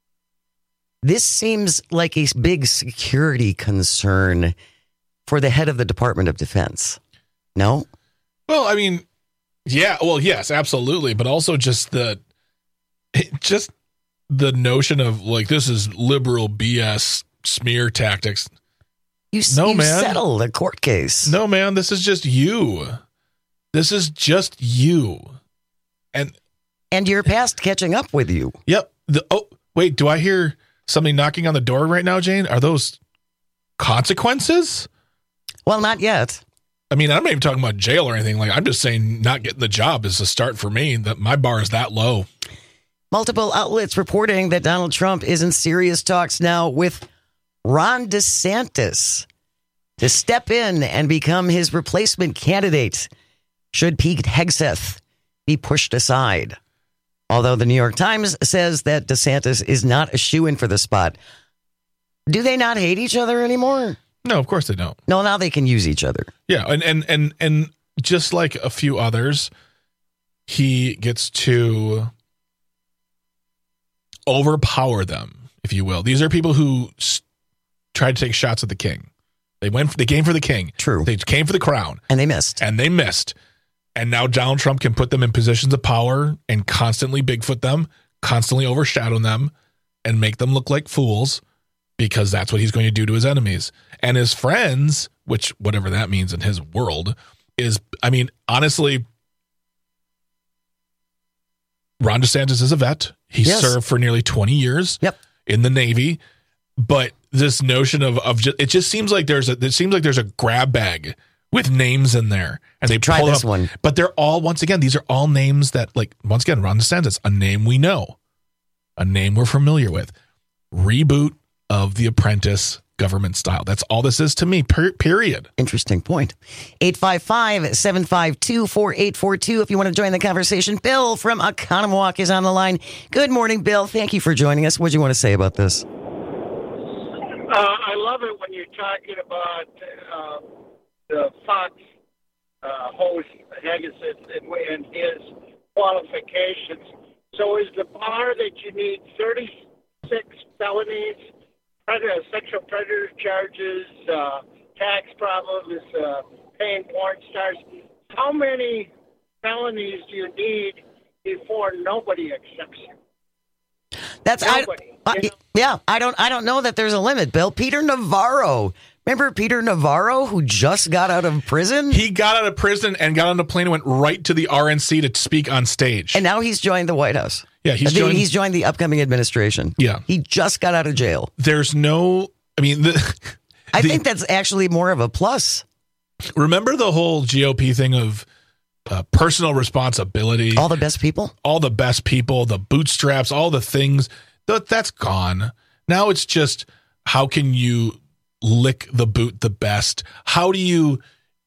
This seems like a big security concern for the head of the Department of Defense. No? Well, I mean, yeah, well, yes, absolutely. But also just the, just the notion of like, this is liberal B S smear tactics. You, no, you man. settled a court case. No, man, this is just you. This is just you. And and you're past catching up with you. Yep. The, oh, wait, do I hear somebody knocking on the door right now, Jane? Are those consequences? Well, not yet. I mean, I'm not even talking about jail or anything. Like, I'm just saying not getting the job is a start for me. That my bar is that low. Multiple outlets reporting that Donald Trump is in serious talks now with Ron DeSantis to step in and become his replacement candidate should Pete Hegseth be pushed aside. Although the New York Times says that DeSantis is not a shoo-in for the spot. Do they not hate each other anymore? No, of course they don't. No, now they can use each other. Yeah, and and and, and just like a few others, he gets to overpower them, if you will. These are people who s- tried to take shots at the king. They went. For, they came for the king. True. They came for the crown, and they missed. And they missed. And now Donald Trump can put them in positions of power and constantly Bigfoot them, constantly overshadow them, and make them look like fools, because that's what he's going to do to his enemies. And his friends, which whatever that means in his world, is, I mean, honestly, Ron DeSantis is a vet. He yes. served for nearly twenty years yep. in the Navy. But this notion of, of just, it just seems like there's a, it seems like there's a grab bag with names in there, and they try pull this up, one. But they're all, once again, these are all names that, like, once again, Ron DeSantis, a name we know, a name we're familiar with. Reboot of The Apprentice government style. That's all this is to me, per- period. Interesting point. eight five five, seven five two, four eight four two if you want to join the conversation. Bill from Oconomowoc is on the line. Good morning, Bill. Thank you for joining us. What do you want to say about this? Uh, I love it when you're talking about uh, the Fox uh, host Hegseth and, and his qualifications. So is the bar that you need thirty-six felonies, predator, sexual predator charges, uh, tax problems, uh, paying porn stars? How many felonies do you need before nobody accepts you? That's nobody, I, I, you know? yeah. I don't. I don't know that there's a limit, Bill. Peter Navarro. Remember Peter Navarro, who just got out of prison? He got out of prison and got on a plane and went right to the R N C to speak on stage. And now he's joined the White House. Yeah, he's I mean, joined. He's joined the upcoming administration. Yeah, he just got out of jail. There's no. I mean, the, I the, think that's actually more of a plus. Remember the whole G O P thing of uh, personal responsibility? All the best people? All the best people, the bootstraps, all the things. That, that's gone. Now it's just, how can you lick the boot the best? How do you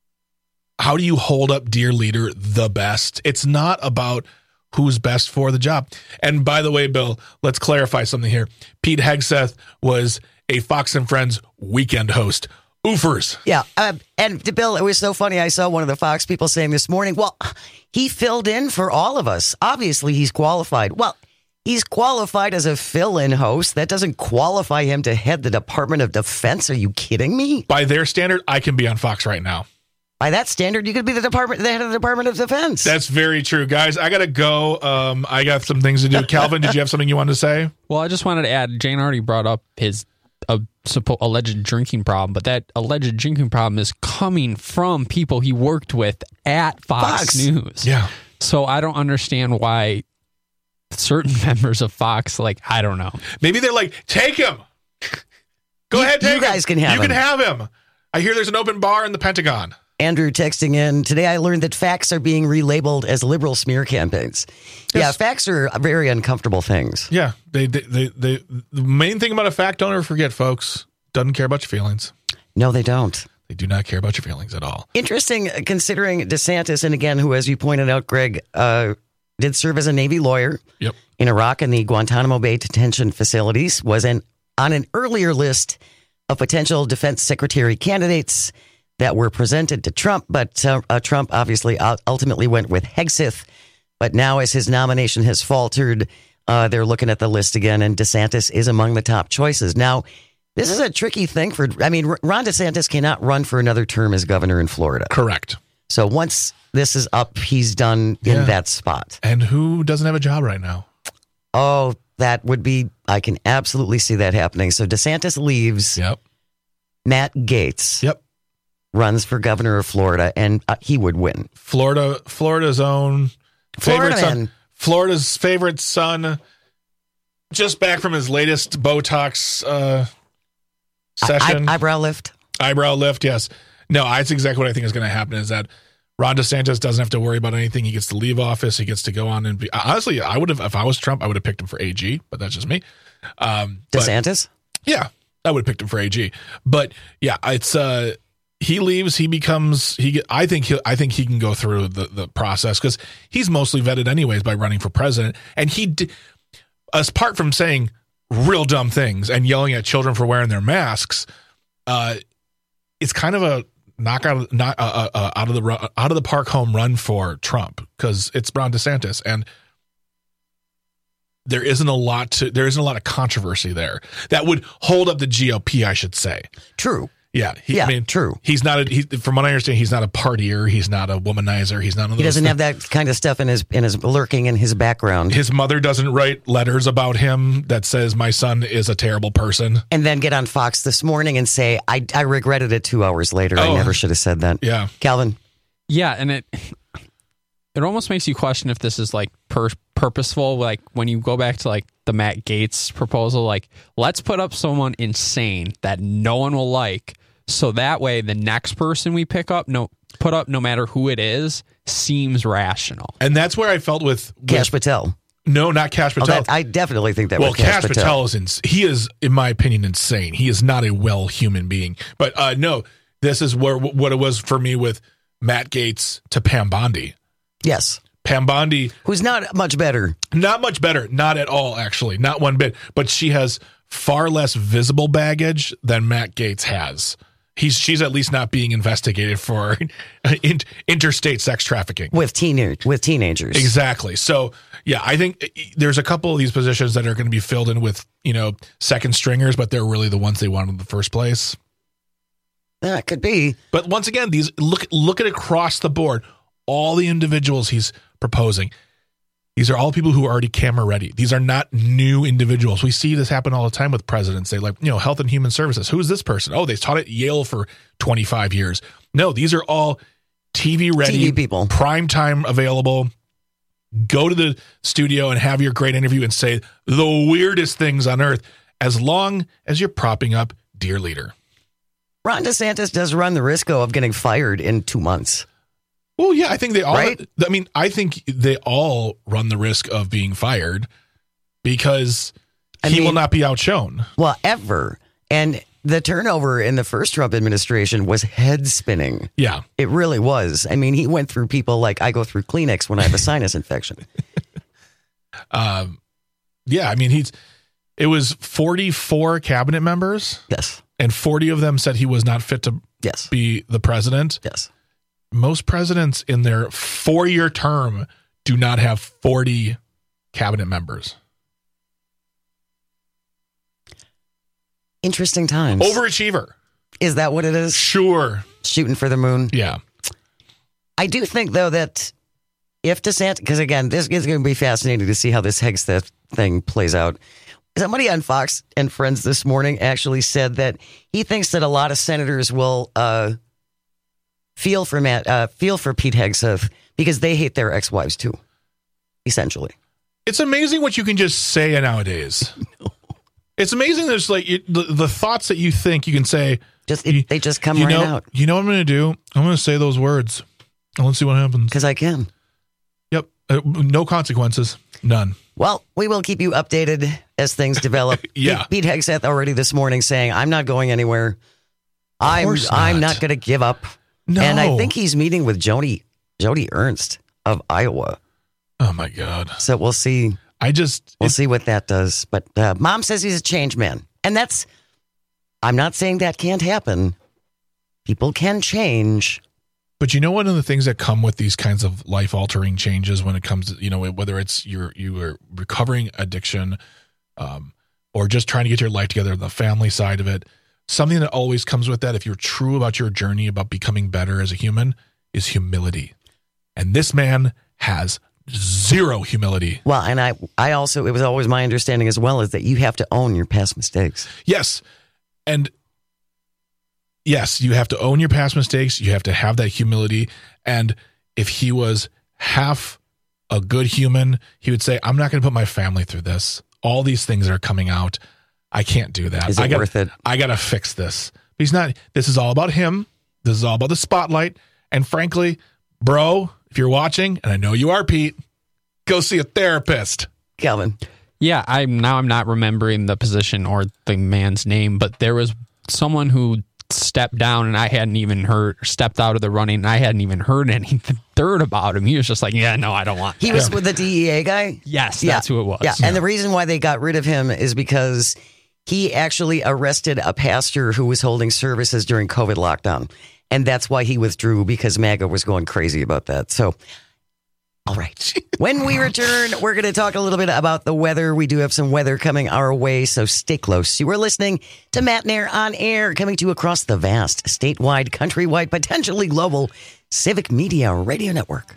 how do you hold up dear leader the best? It's not about who's best for the job. And by the way, Bill, let's clarify something here. Pete Hegseth was a Fox and Friends weekend host. Oofers. Yeah. Uh, and Bill, it was so funny. I saw one of the Fox people saying this morning, well, he filled in for all of us. Obviously, he's qualified. Well, he's qualified as a fill-in host. That doesn't qualify him to head the Department of Defense. Are you kidding me? By their standard, I can be on Fox right now. By that standard, you could be the department, the head of the Department of Defense. That's very true, guys. I gotta go. Um, I got some things to do. Calvin, did you have something you wanted to say? Well, I just wanted to add. Jane already brought up his uh, suppo- alleged drinking problem, but that alleged drinking problem is coming from people he worked with at Fox, Fox. News. Yeah. So I don't understand why certain members of Fox, like, I don't know. Maybe they're like, take him. Go you, ahead, take you guys him. can have you him. You can have him. I hear there's an open bar in the Pentagon. Andrew texting in, today I learned that facts are being relabeled as liberal smear campaigns. Yes. Yeah, facts are very uncomfortable things. Yeah, they, they, they, they, the main thing about a fact, don't ever forget, folks, doesn't care about your feelings. No, they don't. They do not care about your feelings at all. Interesting, considering DeSantis, and again, who, as you pointed out, Greg, uh, did serve as a Navy lawyer yep. in Iraq and the Guantanamo Bay detention facilities, was an, on an earlier list of potential defense secretary candidates that were presented to Trump, but uh, uh, Trump obviously ultimately went with Hegseth. But now, as his nomination has faltered, uh, they're looking at the list again, and DeSantis is among the top choices. Now, this is a tricky thing for, I mean, Ron DeSantis cannot run for another term as governor in Florida. Correct. So once this is up, he's done yeah. in that spot. And who doesn't have a job right now? Oh, that would be, I can absolutely see that happening. So DeSantis leaves. Yep. Matt Gaetz. Yep. Runs for governor of Florida, and uh, he would win. Florida, Florida's own Florida favorite man. son, Florida's favorite son, just back from his latest Botox uh, session. I, I, eyebrow lift. Eyebrow lift, yes. No, that's exactly what I think is going to happen. Is that Ron DeSantis doesn't have to worry about anything. He gets to leave office. He gets to go on and be. Honestly, I would have, if I was Trump, I would have picked him for A G. But that's just me. Um, DeSantis. But, yeah, I would have picked him for A G. But yeah, it's. Uh, He leaves. He becomes. He. I think. He. I think he can go through the, the process because he's mostly vetted anyways by running for president. And he, did, apart from saying real dumb things and yelling at children for wearing their masks, uh, it's kind of a knock out, not uh, uh, out of the out of the park home run for Trump because it's Ron DeSantis, and there isn't a lot to. There isn't a lot of controversy there that would hold up the G O P. I should say. True. Yeah, he, yeah, I mean, true. He's not a. He, from what I understand, he's not a partier. He's not a womanizer. He's not. One of he those doesn't things. have that kind of stuff in his in his lurking in his background. His mother doesn't write letters about him that says my son is a terrible person, and then get on Fox this morning and say I I regretted it two hours later. Oh, I never should have said that. Yeah, Calvin. Yeah, and it it almost makes you question if this is like per- purposeful. Like when you go back to like the Matt Gaetz proposal, like let's put up someone insane that no one will like. So that way, the next person we pick up, no, put up, no matter who it is, seems rational. And that's where I felt with, with Kash Patel. No, not Kash Patel. Oh, that, I definitely think that. Well, was Kash, Kash Patel, Patel is ins- he is, in my opinion, insane. He is not a well human being. But uh, no, this is where what it was for me with Matt Gaetz to Pam Bondi. Yes. Pam Bondi, who's not much better. Not much better. Not at all, actually. Not one bit. But she has far less visible baggage than Matt Gaetz has. he's she's at least not being investigated for in, interstate sex trafficking with teen with teenagers. Exactly. So yeah, I think there's a couple of these positions that are going to be filled in with, you know, second stringers, but they're really the ones they wanted in the first place. That could be. But once again, these look look at across the board, all the individuals he's proposing. These are all people who are already camera ready. These are not new individuals. We see this happen all the time with presidents. They like, you know, Health and Human Services. Who is this person? Oh, they taught at Yale for twenty-five years. No, these are all T V ready, T V people, prime time available. Go to the studio and have your great interview and say the weirdest things on earth, as long as you're propping up dear leader. Ron DeSantis does run the risk of getting fired in two months. Well, yeah, I think they all, right? I mean, I think they all run the risk of being fired because I he mean, will not be outshone. Well, ever. And the turnover in the first Trump administration was head spinning. Yeah. It really was. I mean, he went through people like I go through Kleenex when I have a sinus infection. Um, yeah, I mean, he's, it was forty-four cabinet members. Yes. And forty of them said he was not fit to yes. be the president. Yes. Most presidents in their four-year term do not have forty cabinet members. Interesting times. Overachiever. Is that what it is? Sure. Shooting for the moon? Yeah. I do think, though, that if DeSantis, because again, this is going to be fascinating to see how this Hegseth thing plays out. Somebody on Fox and Friends this morning actually said that he thinks that a lot of senators will uh, feel for Matt, uh, feel for Pete Hegseth because they hate their ex-wives too, essentially. It's amazing what you can just say nowadays. No. It's amazing. There's like you, the, the thoughts that you think you can say. Just it, they just come you right know, out. You know what I'm going to do? I'm going to say those words. I want to see what happens. Because I can. Yep. Uh, no consequences. None. Well, we will keep you updated as things develop. Yeah. Pete, Pete Hegseth already this morning saying, I'm not going anywhere. I'm not. I'm not going to give up. No. And I think he's meeting with Joni, Joni Ernst of Iowa. Oh, my God. So we'll see. I just... We'll see what that does. But uh, Mom says he's a change man. And that's... I'm not saying that can't happen. People can change. But you know, one of the things that come with these kinds of life-altering changes when it comes to, you know, whether it's you're, you are recovering addiction um, or just trying to get your life together, the family side of it, something that always comes with that, if you're true about your journey about becoming better as a human, is humility. And this man has zero humility. Well, and I, I also, it was always my understanding as well, is that you have to own your past mistakes. Yes. And yes, you have to own your past mistakes. You have to have that humility. And if he was half a good human, he would say, I'm not going to put my family through this. All these things that are coming out, I can't do that. Is it I gotta, worth it? I got to fix this. But he's not, this is all about him. This is all about the spotlight. And frankly, bro, if you're watching, and I know you are, Pete, go see a therapist. Calvin. Yeah, I'm now I'm not remembering the position or the man's name, but there was someone who stepped down and I hadn't even heard, stepped out of the running and I hadn't even heard anything third about him. He was just like, yeah, no, I don't want He that. was with the D E A guy? Yes, Yeah. that's who it was. Yeah, and the reason why they got rid of him is because he actually arrested a pastor who was holding services during COVID lockdown. And that's why he withdrew, because MAGA was going crazy about that. So, all right. When we return, we're going to talk a little bit about the weather. We do have some weather coming our way, so stay close. You are listening to Matt Nair on Air, coming to you across the vast, statewide, countrywide, potentially global Civic Media Radio Network.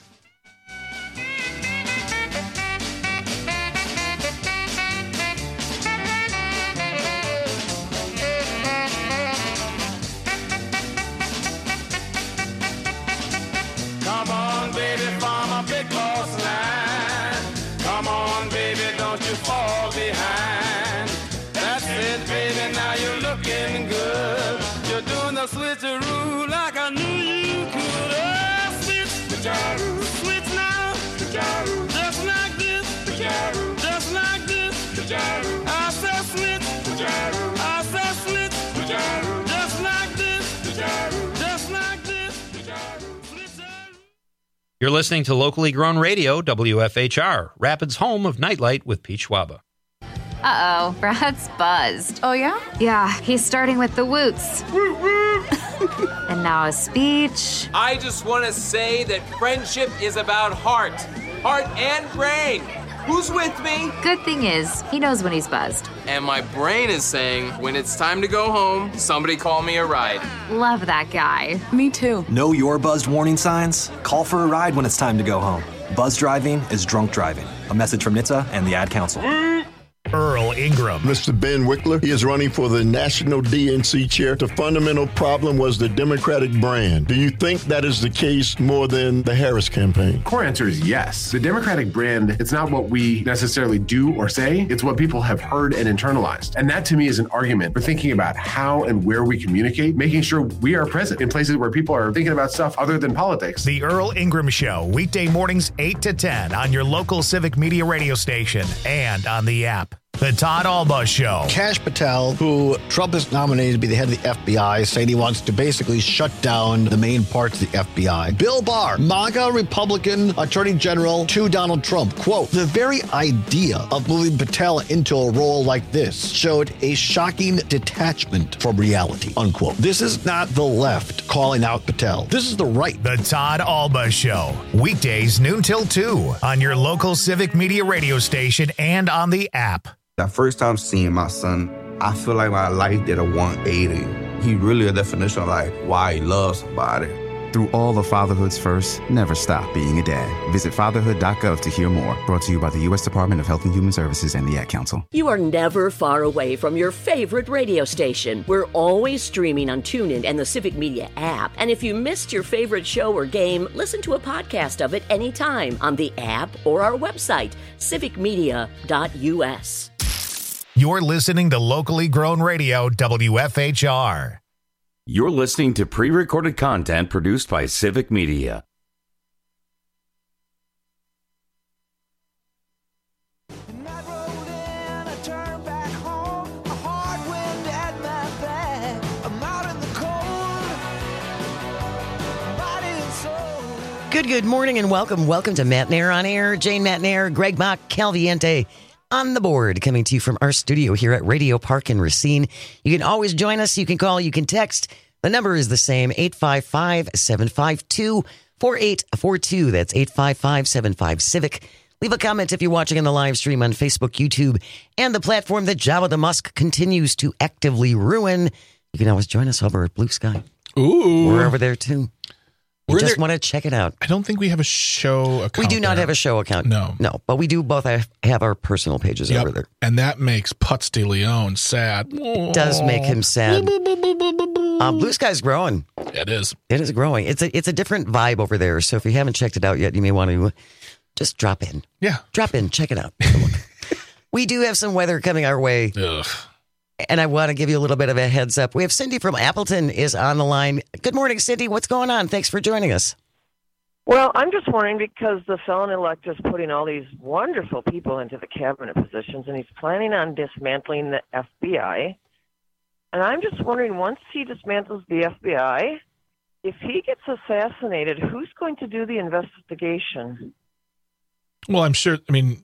Come on, baby, farm a big boss line. Come on, baby, don't you fall behind. That's it, baby, now you're looking good. You're doing the switcheroo like I knew you could. Oh, switch, switcheroo, switch now, switcheroo, just like this, switcheroo, just like this, switcheroo. I said switch, switcheroo, I said switch, switcheroo, just like this, switcheroo, just like this, switcheroo. You're listening to locally grown radio, W F H R, Rapids' home of Nightlight with Pete Schwaba. Uh-oh, Brad's buzzed. Oh, yeah? Yeah, he's starting with the woots. And now a speech. I just want to say that friendship is about heart. Heart and brain. Who's with me? Good thing is, he knows when he's buzzed. And my brain is saying, when it's time to go home, somebody call me a ride. Love that guy. Me too. Know your buzzed warning signs? Call for a ride when it's time to go home. Buzz driving is drunk driving. A message from N H T S A and the Ad Council. Earl Ingram. Mister Ben Wickler, he is running for the National D N C chair. The fundamental problem was the Democratic brand. Do you think that is the case more than the Harris campaign? Core answer is yes. The Democratic brand, it's not what we necessarily do or say, it's what people have heard and internalized. And that to me is an argument for thinking about how and where we communicate, making sure we are present in places where people are thinking about stuff other than politics. The Earl Ingram Show, weekday mornings eight to ten on your local Civic Media radio station and on the app. The Todd Alba Show. Kash Patel, who Trump has nominated to be the head of the F B I, saying he wants to basically shut down the main parts of the F B I. Bill Barr, MAGA Republican Attorney General to Donald Trump. Quote, the very idea of moving Patel into a role like this showed a shocking detachment from reality, unquote. This is not the left calling out Patel. This is the right. The Todd Alba Show. Weekdays noon till two on your local Civic Media radio station and on the app. That first time seeing my son, I feel like my life did a one eighty. He really a definition of like why he loves somebody. Through all the fatherhood's first, never stop being a dad. Visit fatherhood dot gov to hear more. Brought to you by the U S Department of Health and Human Services and the Ad Council. You are never far away from your favorite radio station. We're always streaming on TuneIn and the Civic Media app. And if you missed your favorite show or game, listen to a podcast of it anytime on the app or our website, civic media dot U S. You're listening to locally grown radio, W F H R. You're listening to pre-recorded content produced by Civic Media. Good, good morning and welcome. Welcome to Matt Nair on Air. Jane Matt Nair, Greg Mock, Calviente on the board, coming to you from our studio here at Radio Park in Racine. You can always join us. You can call, you can text. The number is the same, eight five five, seven five two, four eight four two. That's eight five five, seven five, CIVIC. Leave a comment if you're watching on the live stream on Facebook, YouTube, and the platform that Jabba the Musk continues to actively ruin. You can always join us over at Blue Sky. Ooh. We're over there, too. We just want to check it out. I don't think we have a show account. We do not there. have a show account. No. No, but we do both have, have our personal pages Yep. over there. And that makes Putz de Leon sad. It does make him sad. Uh, Blue Sky's growing. It is. It is growing. It's a, it's a different vibe over there. So if you haven't checked it out yet, you may want to just drop in. Yeah. Drop in. Check it out. We do have some weather coming our way. Ugh. And I want to give you a little bit of a heads up. We have Cindy from Appleton is on the line. Good morning, Cindy. What's going on? Thanks for joining us. Well, I'm just wondering because the felon-elect is putting all these wonderful people into the cabinet positions, and he's planning on dismantling the F B I. And I'm just wondering, once he dismantles the F B I, if he gets assassinated, who's going to do the investigation? Well, I'm sure, I mean,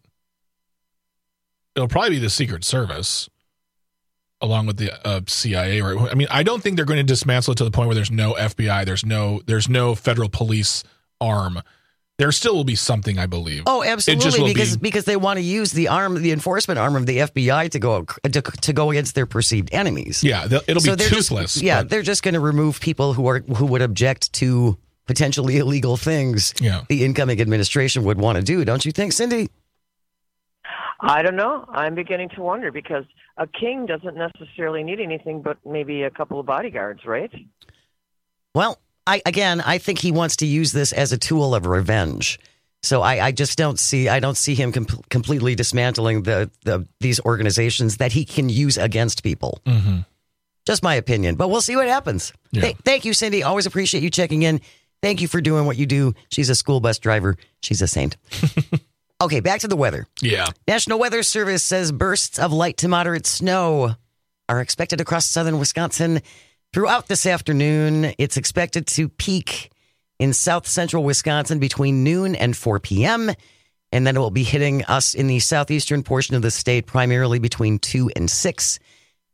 it'll probably be the Secret Service along with the uh, C I A. Right? I mean, I don't think they're going to dismantle it to the point where there's no F B I, there's no there's no federal police arm. There still will be something, I believe. Oh, absolutely, because be, because they want to use the arm, the enforcement arm of the F B I to go to, to go against their perceived enemies. Yeah, it'll so be toothless. Just, yeah, but. they're just going to remove people who are who would object to potentially illegal things. Yeah. The incoming administration would want to do, don't you think, Cindy? I don't know. I'm beginning to wonder because a king doesn't necessarily need anything but maybe a couple of bodyguards, right? Well, I again, I think he wants to use this as a tool of revenge. So I, I just don't see I don't see him com- completely dismantling the, the these organizations that he can use against people. Mm-hmm. Just my opinion, but we'll see what happens. Yeah. Th- thank you, Cindy. Always appreciate you checking in. Thank you for doing what you do. She's a school bus driver. She's a saint. Okay, back to the weather. Yeah. National Weather Service says bursts of light to moderate snow are expected across southern Wisconsin throughout this afternoon. It's expected to peak in south central Wisconsin between noon and four p.m., and then it will be hitting us in the southeastern portion of the state primarily between two and six.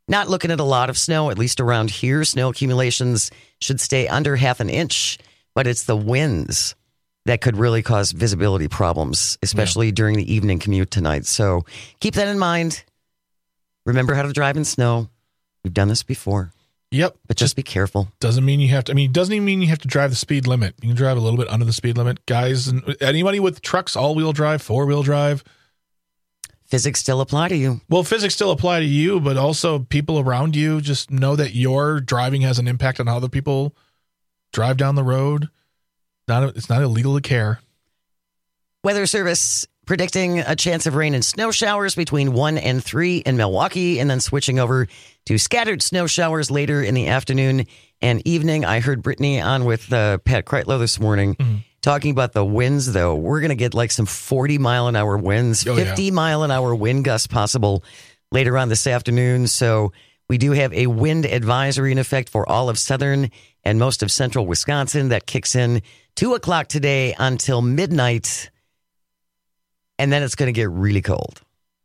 Not looking at a lot of snow, at least around here. Snow accumulations should stay under half an inch, but it's the winds that could really cause visibility problems, especially yeah. during the evening commute tonight. So keep that in mind. Remember how to drive in snow. We've done this before. Yep. But just be careful. Doesn't mean you have to, I mean, it doesn't even mean you have to drive the speed limit. You can drive a little bit under the speed limit. Guys, and anybody with trucks, all-wheel drive, four-wheel drive. Physics still apply to you. Well, physics still apply to you, but also people around you. Just know that your driving has an impact on how other people drive down the road. Not, it's not illegal to care. Weather Service predicting a chance of rain and snow showers between one and three in Milwaukee, and then switching over to scattered snow showers later in the afternoon and evening. I heard Brittany on with uh, Pat Kreitlow this morning mm-hmm. talking about the winds, though. We're going to get like some forty mile an hour winds, oh, fifty yeah. mile an hour wind gusts possible later on this afternoon. So we do have a wind advisory in effect for all of southern and most of central Wisconsin that kicks in two o'clock today until midnight. And then it's going to get really cold.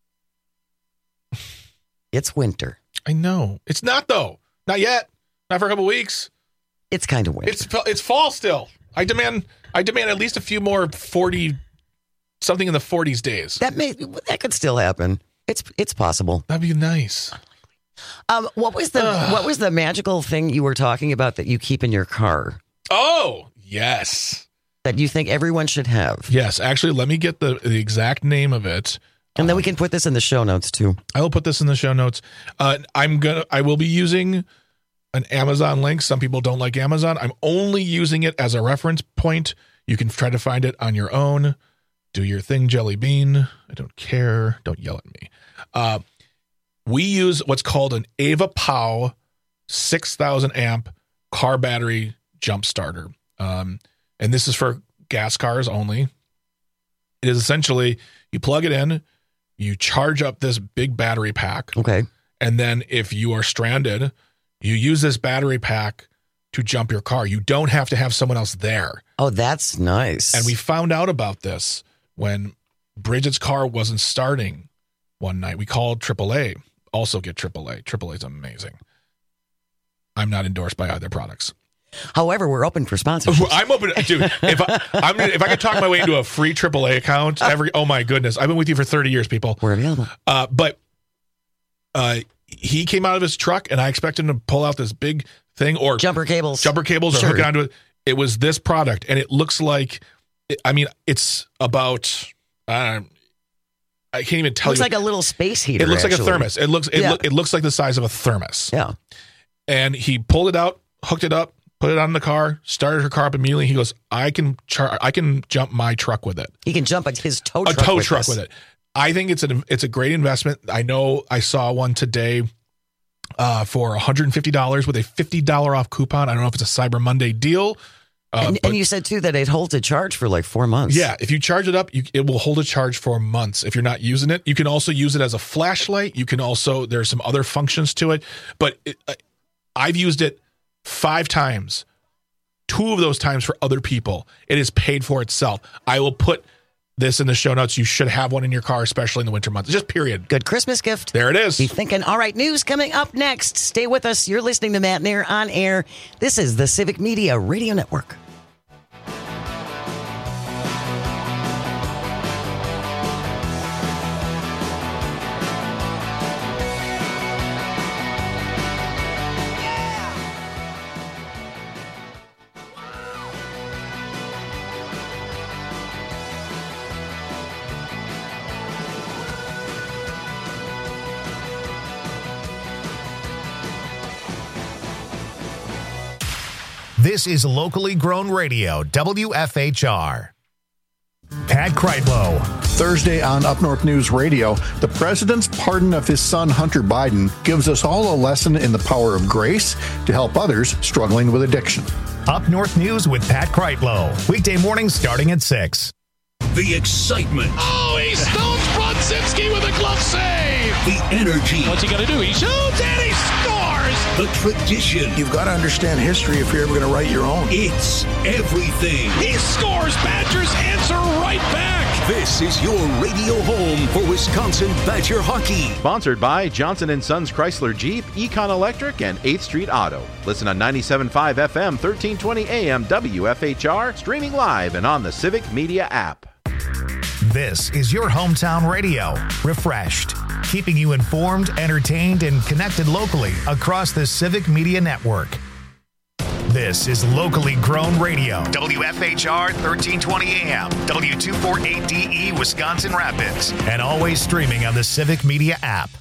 It's winter. I know. It's not, though. Not yet. Not for a couple weeks. It's kind of winter. It's it's fall still. I demand I demand at least a few more forty, something in the forties days. That may that could still happen. It's it's possible. That'd be nice. Um, what was the Ugh. what was the magical thing you were talking about that you keep in your car? Oh, yes. That you think everyone should have. Yes, actually, let me get the, the exact name of it. And then we can put this in the show notes too. I will put this in the show notes. Uh, I'm gonna. I will be using an Amazon link. Some people don't like Amazon. I'm only using it as a reference point. You can try to find it on your own. Do your thing, Jelly Bean. I don't care. Don't yell at me. Uh, we use what's called an Ava Pow six thousand amp car battery jump starter. Um, and this is for gas cars only. It is essentially, you plug it in, you charge up this big battery pack. Okay. And then if you are stranded, you use this battery pack to jump your car. You don't have to have someone else there. Oh, that's nice. And we found out about this when Bridget's car wasn't starting one night. We called triple A. Also get triple A. triple A is amazing. I'm not endorsed by either products. However, we're open for sponsorships. I'm open, dude. If I, I'm gonna, if I could talk my way into a free triple A account, every oh my goodness, I've been with you for thirty years, people. We're available. Uh, but uh, he came out of his truck, and I expected him to pull out this big thing or jumper cables, jumper cables, sure. or hook onto it. It was this product, and it looks like, I mean, it's about. Uh, I can't even tell it looks you. Looks like a little space heater. It looks actually. like a thermos. It looks. It, yeah. lo- it looks like the size of a thermos. Yeah. And he pulled it out, hooked it up. Put it on the car, started her car up immediately. He goes, I can char- I can jump my truck with it. He can jump his tow a truck tow with truck this. with it. I think it's an it's a great investment. I know I saw one today uh, for one hundred fifty dollars with a fifty dollars off coupon. I don't know if it's a Cyber Monday deal. Uh, and, but, and you said, too, that it holds a charge for like four months. Yeah. If you charge it up, you, it will hold a charge for months if you're not using it. You can also use it as a flashlight. You can also, there's some other functions to it. But it, I've used it five times. Two of those times for other people. It is paid for itself. I will put this in the show notes. You should have one in your car, especially in the winter months. Just period. Good Christmas gift. There it is. Be thinking. All right, news coming up next. Stay with us. You're listening to Matt Nair on air. This is the Civic Media Radio Network. This is locally grown radio, W F H R. Pat Kreitlow. Thursday on Up North News Radio, the president's pardon of his son Hunter Biden gives us all a lesson in the power of grace to help others struggling with addiction. Up North News with Pat Kreitlow. Weekday mornings starting at six. The excitement. Oh, he stones Brodzinski with a glove save. The energy. What's he going to do? He shoots and he scores. scores. The tradition. You've got to understand history if you're ever going to write your own. It's everything. He scores. Badgers answer right back. This is your radio home for Wisconsin Badger hockey. Sponsored by Johnson and Sons Chrysler Jeep, Econ Electric, and eighth Street Auto. Listen on ninety-seven point five F M, thirteen twenty A M, W F H R, streaming live and on the Civic Media app. This is your hometown radio, refreshed, keeping you informed, entertained, and connected locally across the Civic Media Network. This is locally grown radio, W F H R thirteen twenty A M, W two forty-eight D E Wisconsin Rapids, and always streaming on the Civic Media app.